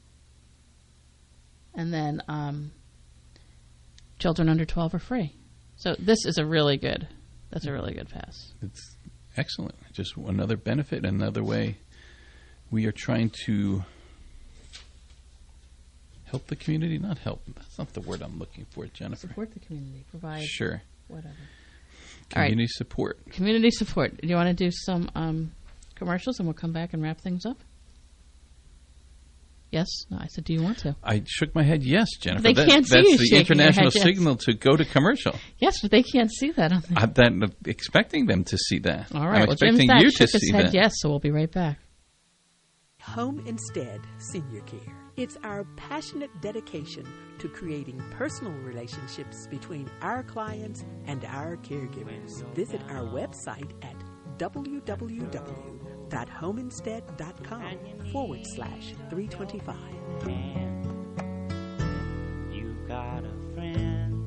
And then um, children under twelve are free. So this is a really good, that's a really good pass. It's excellent. Just another benefit, another way we are trying to help the community. Not help. That's not the word I'm looking for, Jennifer. Support the community. Provide. Sure. Whatever. Community All right. support. Community support. Do you want to do some um, commercials and we'll come back and wrap things up? Yes? No, I said, do you want to? I shook my head yes, Jennifer. They That- can't see that's you the shaking your international head, yes. signal to go to commercial. Yes, but they can't see that. On I'm that, expecting them to see that. All right. I'm well, Jim expecting Thatch you to shook his see head that. yes, so we'll be right back. Home Instead Senior Care. It's our passionate dedication to creating personal relationships between our clients and our caregivers. Visit our website at www.homeinstead.com forward slash 325. You got a friend.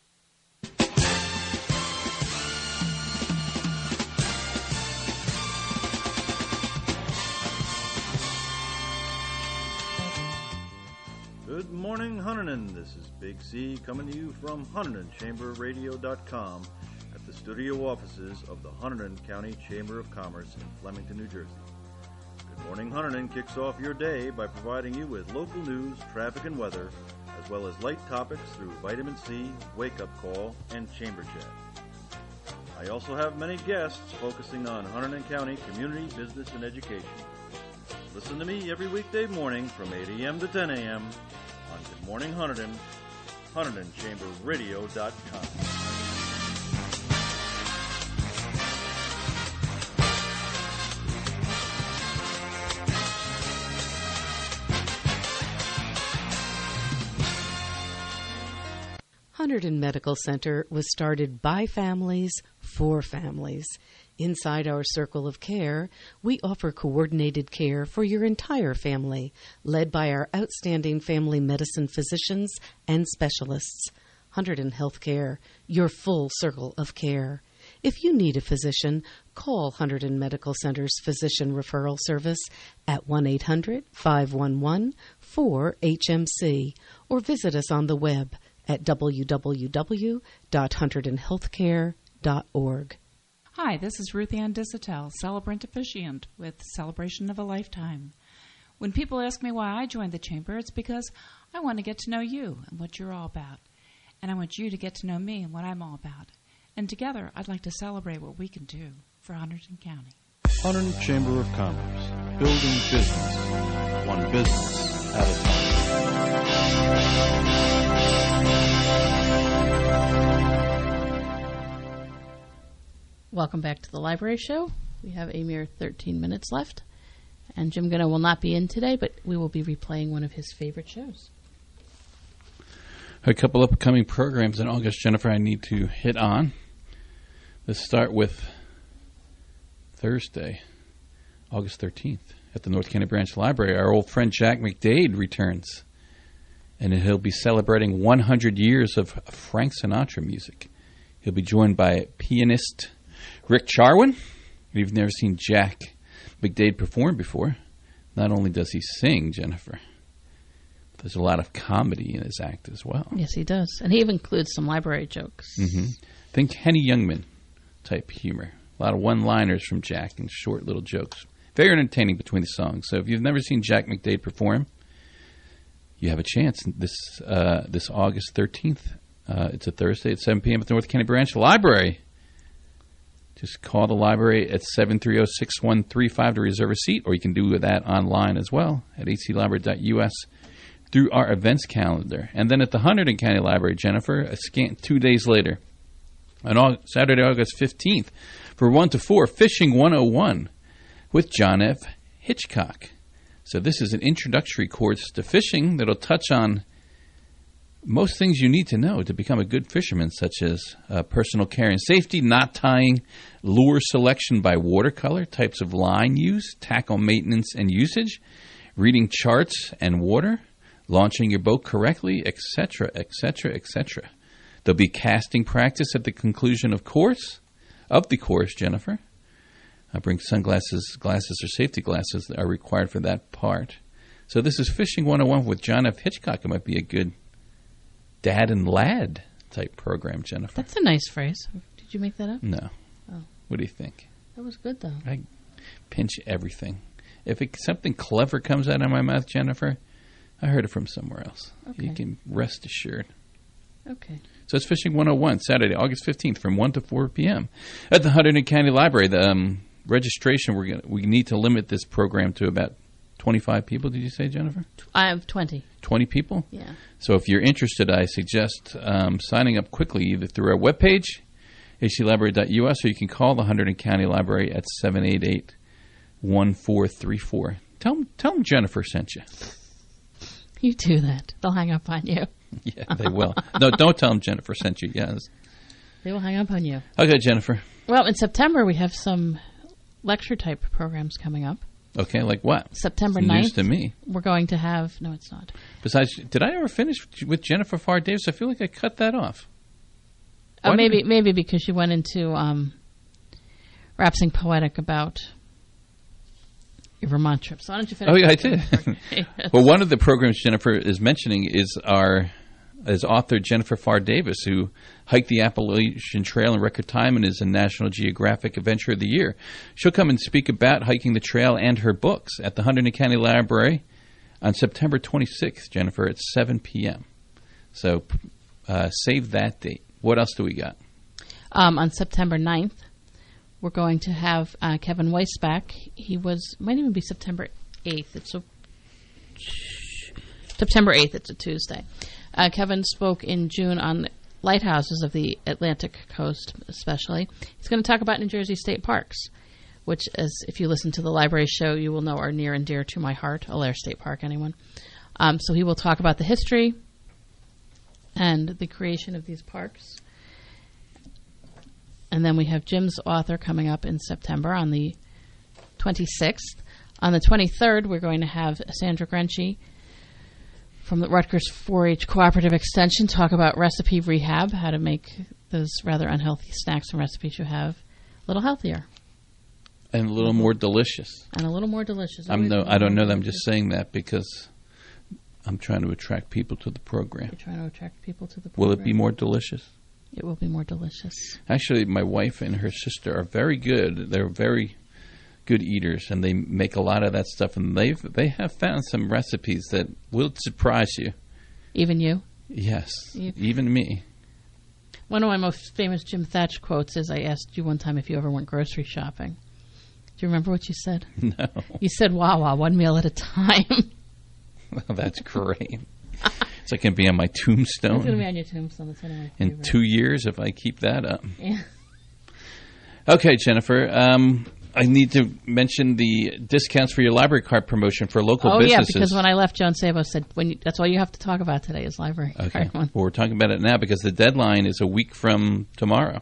Good morning, Hunterdon. This is Big C coming to you from Hunterdon Chamber Radio dot com at the studio offices of the Hunterdon County Chamber of Commerce in Flemington, New Jersey. Good morning, Hunterdon kicks off your day by providing you with local news, traffic, and weather, as well as light topics through Vitamin C, Wake Up Call, and Chamber Chat. I also have many guests focusing on Hunterdon County community, business, and education. Listen to me every weekday morning from eight a.m. to ten a.m. on Good Morning Hunterdon, Hunterdon Chamber Radio dot com. Hunterdon Medical Center was started by families for families. Inside our circle of care, we offer coordinated care for your entire family, led by our outstanding family medicine physicians and specialists. Hunterdon Healthcare, your full circle of care. If you need a physician, call Hunterdon Medical Center's Physician Referral Service at one eight hundred, five one one, four H M C or visit us on the web at w w w dot hunterdon healthcare dot org. Hi, this is Ruth Ann Disatel, celebrant officiant with Celebration of a Lifetime. When people ask me why I joined the Chamber, it's because I want to get to know you and what you're all about. And I want you to get to know me and what I'm all about. And together, I'd like to celebrate what we can do for Hunterdon County. Hunterdon Chamber of Commerce, building business, one business at a time. Welcome back to the Library Show. We have a mere thirteen minutes left. And Jim Gunno will not be in today, but we will be replaying one of his favorite shows. A couple upcoming programs in August, Jennifer, I need to hit on. Let's start with Thursday, August thirteenth, at the North County Branch Library. Our old friend Jack McDade returns, and he'll be celebrating one hundred years of Frank Sinatra music. He'll be joined by pianist Rick Charwin. If you've never seen Jack McDade perform before, not only does he sing, Jennifer, there's a lot of comedy in his act as well. Yes, he does. And he even includes some library jokes. Mm-hmm. Think Henny Youngman type humor. A lot of one-liners from Jack and short little jokes. Very entertaining between the songs. So if you've never seen Jack McDade perform, you have a chance this uh, this August thirteenth. Uh, it's a Thursday at seven p.m. at the North County Branch Library. Just call the library at seven three zero, six one three five to reserve a seat, or you can do that online as well at h c library dot u s through our events calendar. And then at the Hunterdon County Library, Jennifer, a scant two days later, on August, Saturday, August fifteenth, for one to four, Fishing one oh one with John F. Hitchcock. So this is an introductory course to fishing that will touch on most things you need to know to become a good fisherman, such as uh, personal care and safety, knot tying, lure selection by watercolor, types of line use, tackle maintenance and usage, reading charts and water, launching your boat correctly, et cetera, et cetera, et cetera. There'll be casting practice at the conclusion of course, of the course, Jennifer. I bring sunglasses, glasses, or safety glasses that are required for that part. So this is Fishing one oh one with John F. Hitchcock. It might be a good dad and lad type program, Jennifer. That's a nice phrase. Did you make that up? No. Oh. What do you think? That was good, though. I pinch everything. If it, something clever comes out of my mouth, Jennifer, I heard it from somewhere else. Okay. You can rest assured. Okay. So it's Fishing one oh one, Saturday, August fifteenth, from one to four p.m. at the Hunterdon County Library. The um, registration, we're gonna, we need to limit this program to about twenty-five people, did you say, Jennifer? I have twenty. twenty people? Yeah. So if you're interested, I suggest um, signing up quickly either through our webpage, h c library dot u s, or you can call the Hunterdon County Library at seven eight eight, one four three four. Tell them, tell them Jennifer sent you. You do that. They'll hang up on you. Yeah, they will. No, don't tell them Jennifer sent you, yes. They will hang up on you. Okay, Jennifer. Well, in September, we have some lecture-type programs coming up. Okay, like what? September It's ninth. news to me. We're going to have... No, it's not. Besides, did I ever finish with Jennifer Farr Davis? I feel like I cut that off. Oh, Why maybe did- maybe because you went into um, Rapsing Poetic about your Vermont trip. So why don't you finish? Oh, yeah, I that? did. Yes. Well, one of the programs Jennifer is mentioning is our is author Jennifer Farr Davis, who hiked the Appalachian Trail in record time and is a National Geographic Adventure of the Year. She'll come and speak about hiking the trail and her books at the Hunterdon County Library on September twenty-sixth, Jennifer, at seven p.m. So uh, save that date. What else do we got? Um, on September ninth, we're going to have uh, Kevin Weiss back. He was, might even be September eighth. It's a, September eighth, it's a Tuesday. Uh, Kevin spoke in June on lighthouses of the Atlantic coast, especially. He's going to talk about New Jersey state parks, which, as if you listen to the library show, you will know are near and dear to my heart. Alair State Park, anyone. Um, so he will talk about the history and the creation of these parks. And then we have Jim's author coming up in September on the twenty-sixth. On the twenty-third, we're going to have Sandra Grenche from the Rutgers four H Cooperative Extension talk about recipe rehab, how to make those rather unhealthy snacks and recipes you have a little healthier. And a little more delicious. And a little more delicious. I'm no, I don't know that. I'm just saying that because I'm trying to attract people to the program. You're trying to attract people to the program. Will it be more delicious? It will be more delicious. Actually, my wife and her sister are very good. They're very good eaters, and they make a lot of that stuff. And they've they have found some recipes that will surprise you. Even you? Yes, you. Even me. One of my most famous Jim Thatch quotes is, I asked you one time if you ever went grocery shopping. Do you remember what you said? No. You said, Wawa, one meal at a time. Well, that's great. It's like going to be on my tombstone. It's going to be on your tombstone. That's one of my In favorite. two years, if I keep that up. Yeah. Okay, Jennifer. Um, I need to mention the discounts for your library card promotion for local oh, businesses. yeah, because when I left, Joan Sabo said, "When you, that's all you have to talk about today is library Okay. card one." Well, we're talking about it now because the deadline is a week from tomorrow.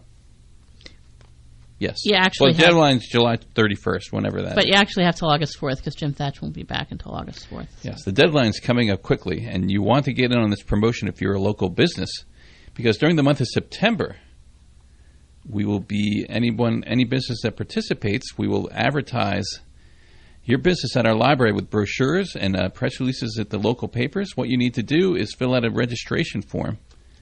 Yes. Yeah, actually Well, the have- deadline's July thirty-first, whenever that But is. you actually have till August fourth because Jim Thatch won't be back until August fourth. Yes, the deadline's coming up quickly, and you want to get in on this promotion if you're a local business, because during the month of September, we will be anyone, any business that participates, we will advertise your business at our library with brochures and uh, press releases at the local papers. What you need to do is fill out a registration form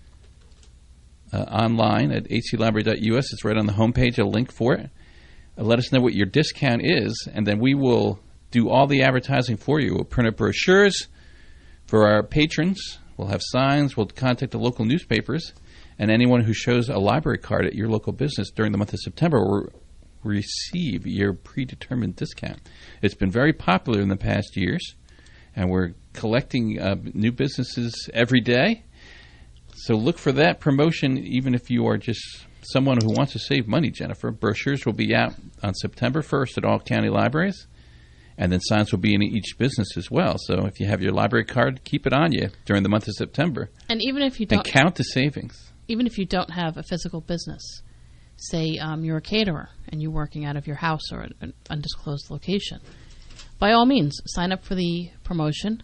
uh, online at h c library dot u s. It's right on the homepage, a link for it. Uh, let us know what your discount is, and then we will do all the advertising for you. We'll print up brochures for our patrons. We'll have signs. We'll contact the local newspapers. And anyone who shows a library card at your local business during the month of September will receive your predetermined discount. It's been very popular in the past years, and we're collecting uh, new businesses every day. So look for that promotion, even if you are just someone who wants to save money, Jennifer. Brochures will be out on September first at all county libraries, and then signs will be in each business as well. So if you have your library card, keep it on you during the month of September. And even if you And don't count the savings. Even if you don't have a physical business, say um, you're a caterer and you're working out of your house or an undisclosed location, by all means, sign up for the promotion.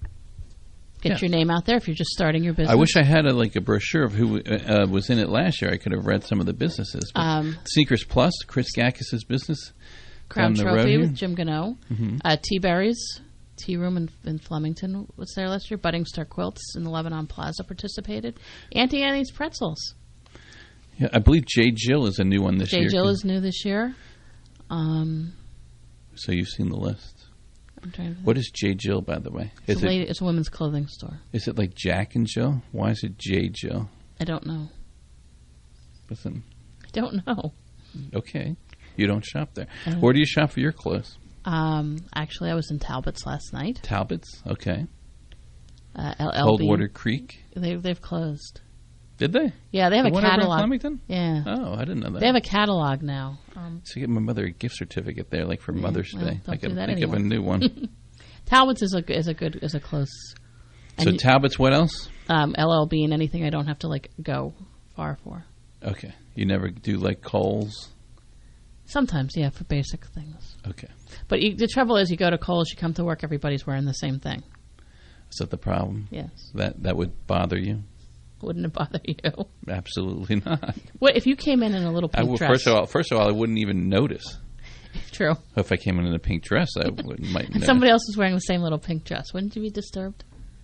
Get Yes. your name out there if you're just starting your business. I wish I had a, like a brochure of who uh, was in it last year. I could have read some of the businesses. But Um, Sneakers Plus, Chris Gackis' business. Crown down the road Trophy here. with Jim Gano. Mhm. Uh, Tea Berries, Tea Room in, in Flemington was there last year. Budding Star Quilts in the Lebanon Plaza participated. Auntie Annie's Pretzels. Yeah, I believe J. Jill is a new one this J. year. Jill is new this year. Um, So you've seen the list. I'm trying to think. What is J. Jill, by the way? It's Is a, it, lady, it's a women's clothing store. is it like Jack and Jill? Why is it J. Jill? I don't know. Listen, I don't know. okay. You don't shop there. Uh, Where do you shop for your clothes? Um, actually, I was in Talbot's last night. Talbot's? Okay. Uh, L L B. Coldwater Creek? They, they've closed. Did they? Yeah, they have The a one over in catalog. Flemington? Yeah. Oh, I didn't know that. They have a catalog now. Um, So get my mother a gift certificate there, like for Mother's well, Day. don't I can do that think of a anymore. new one. Talbot's is a is a good is a close. So and Talbot's, what else? um, L L B and anything I don't have to like go far for. Okay. You never do like Kohl's? Sometimes, yeah, for basic things. Okay. But you, the trouble is, you go to Kohl's, you come to work, everybody's wearing the same thing. Is that the problem? Yes. That that would bother you? Wouldn't it bother you? Absolutely not. What if you came in in a little I pink would, dress? first of all, first of all, I wouldn't even notice. True. If I came in in a pink dress, I would, might And notice. somebody else is wearing the same little pink dress. Wouldn't you be disturbed?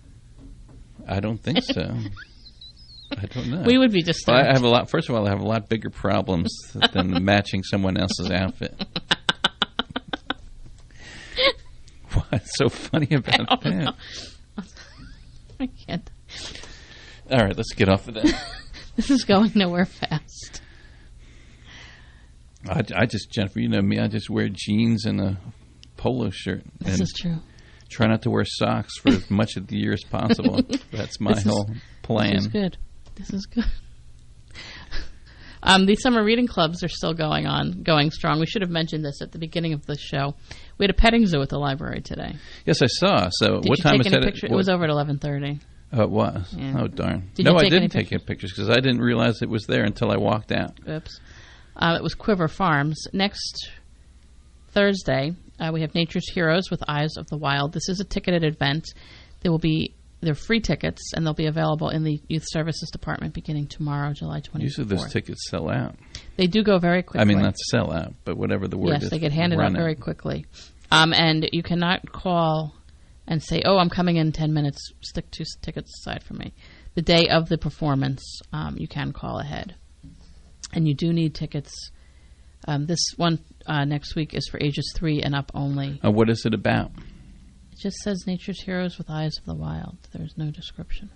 I don't think so. I don't know. We would be disturbed. Well, I have a lot. First of all, I have a lot bigger problems than matching someone else's outfit. What's so funny about I don't that? know. I can't. All right, let's get off of that. This is going nowhere fast. I, I just, Jennifer, you know me. I just wear jeans and a polo shirt. This and is true. Try not to wear socks for as much of the year as possible. That's my This is- whole plan. This is good. This is good. Um, the summer reading clubs are still going on, going strong. We should have mentioned this at the beginning of the show. We had a petting zoo at the library today. Yes, I saw. So Did what you time take is any that? picture? It was over at eleven thirty. Oh, it was? Yeah. Oh, darn. Did no, you I take didn't any take any pictures because I didn't realize it was there until I walked out. Oops. Uh, it was Quiver Farms. Next Thursday, uh, we have Nature's Heroes with Eyes of the Wild. This is a ticketed event. There will be they're free tickets, and they'll be available in the Youth Services Department beginning tomorrow, July twenty-fourth. Usually those tickets sell out. They do go very quickly. I mean, not sell out, but whatever the word yes, is. Yes, they get handed out very quickly. Um, and you cannot call and say, oh, I'm coming in ten minutes, stick two tickets aside for me. The day of the performance, um, you can call ahead. And you do need tickets. Um, this one uh, next week is for ages three and up only. Uh, what is it about? It just says Nature's Heroes with Eyes of the Wild. There's no description.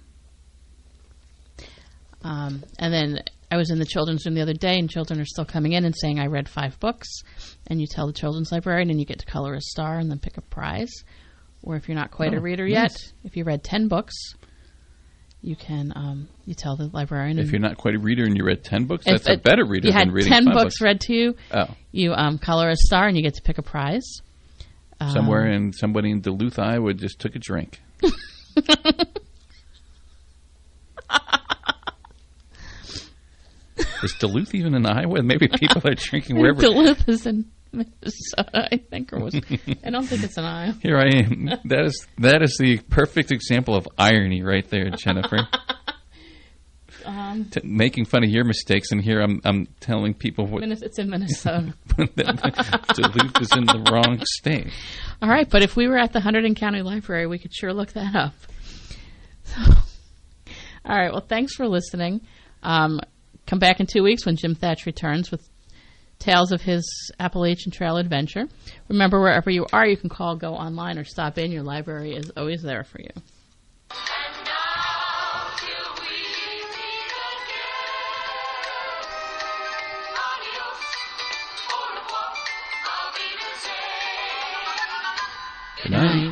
Um, and then I was in the children's room the other day, and children are still coming in and saying, I read five books. And you tell the children's librarian, and you get to color a star and then pick a prize. Or if you're not quite oh, a reader nice. yet, if you read ten books, you can um, you tell the librarian. If you're not quite a reader and you read ten books, if, that's a better reader you than had reading ten five books, books read to you. Oh. You um, color a star, and you get to pick a prize. Somewhere um, in somebody in Duluth, Iowa, just took a drink. Is Duluth even in Iowa? Maybe people are drinking wherever. Duluth is in Minnesota, I think, or was. I don't think it's in Iowa. Here I am. That is that is the perfect example of irony right there, Jennifer. um, T- making fun of your mistakes, and here I'm I'm telling people what. Minnes- it's in Minnesota. Duluth is in the wrong state. All right, but if we were at the Hunterdon County Library, we could sure look that up. So, all right, well, thanks for listening. Um, come back in two weeks when Jim Thatch returns with tales of his Appalachian Trail adventure. Remember, wherever you are, you can call, go online, or stop in. Your library is always there for you. Good night.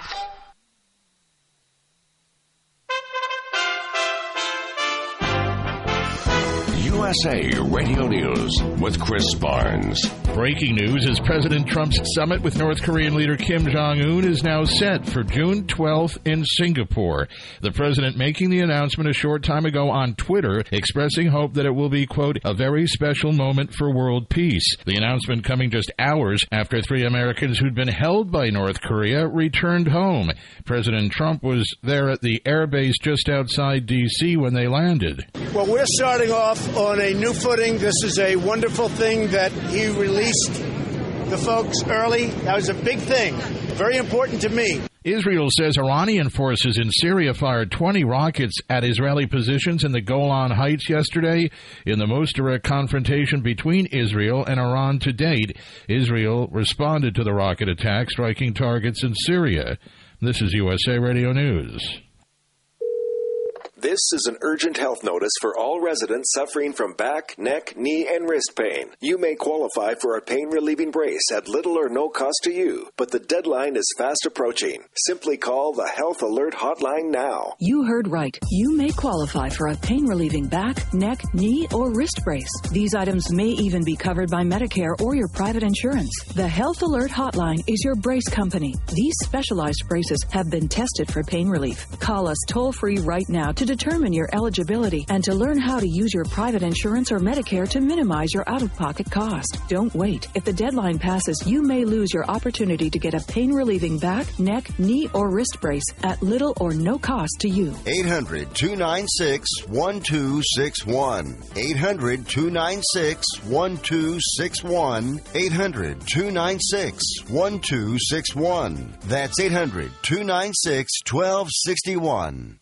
U S A Radio News with Chris Barnes. Breaking news is President Trump's summit with North Korean leader Kim Jong-un is now set for June twelfth in Singapore. The president making the announcement a short time ago on Twitter, expressing hope that it will be, quote, a very special moment for world peace. The announcement coming just hours after three Americans who'd been held by North Korea returned home. President Trump was there at the airbase just outside D C when they landed. Well, we're starting off on a new footing. This is a wonderful thing that he released the folks early. That was a big thing, very important to me. Israel says Iranian forces in Syria fired twenty rockets at Israeli positions in the Golan Heights yesterday in the most direct confrontation between Israel and Iran to date. Israel responded to the rocket attack, striking targets in Syria. This is U S A Radio News. This is an urgent health notice for all residents suffering from back, neck, knee, and wrist pain. You may qualify for a pain-relieving brace at little or no cost to you, but the deadline is fast approaching. Simply call the Health Alert Hotline now. You heard right. You may qualify for a pain-relieving back, neck, knee, or wrist brace. These items may even be covered by Medicare or your private insurance. The Health Alert Hotline is your brace company. These specialized braces have been tested for pain relief. Call us toll-free right now to determine your eligibility and to learn how to use your private insurance or Medicare to minimize your out-of-pocket cost. Don't wait. If the deadline passes, you may lose your opportunity to get a pain-relieving back, neck, knee, or wrist brace at little or no cost to you. eight hundred, two nine six, one two six one. eight hundred, two nine six, one two six one. eight hundred, two nine six, one two six one. That's eight hundred, two nine six, one two six one.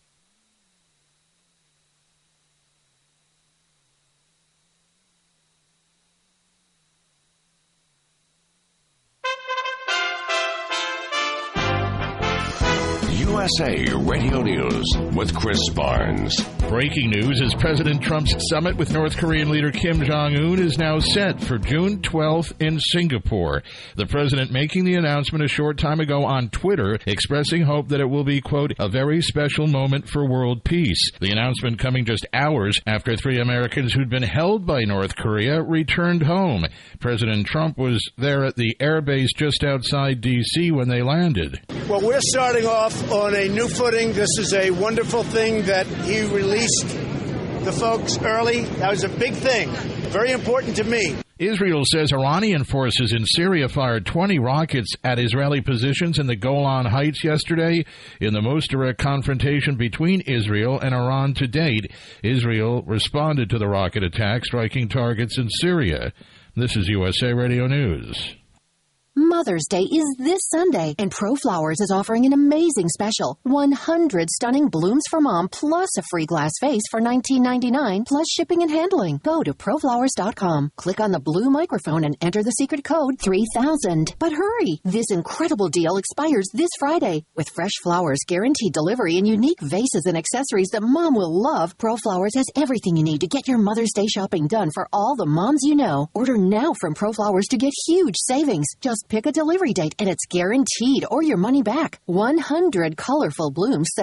U S A Radio News with Chris Barnes. Breaking news is President Trump's summit with North Korean leader Kim Jong-un is now set for June twelfth in Singapore. The president making the announcement a short time ago on Twitter, expressing hope that it will be, quote, a very special moment for world peace. The announcement coming just hours after three Americans who'd been held by North Korea returned home. President Trump was there at the airbase just outside D C when they landed. Well, we're starting off on on a new footing. This is a wonderful thing that he released the folks early. That was a big thing, very important to me. Israel says Iranian forces in Syria fired twenty rockets at Israeli positions in the Golan Heights yesterday in the most direct confrontation between Israel and Iran to date. Israel responded to the rocket attack, striking targets in Syria. This is U S A Radio News. Mother's Day is this Sunday, and ProFlowers is offering an amazing special. one hundred stunning blooms for mom, plus a free glass vase for nineteen ninety-nine, plus shipping and handling. Go to pro flowers dot com, click on the blue microphone, and enter the secret code three thousand. But hurry! This incredible deal expires this Friday. With fresh flowers, guaranteed delivery, and unique vases and accessories that mom will love, ProFlowers has everything you need to get your Mother's Day shopping done for all the moms you know. Order now from ProFlowers to get huge savings. Just pick a delivery date and it's guaranteed or your money back. one hundred colorful blooms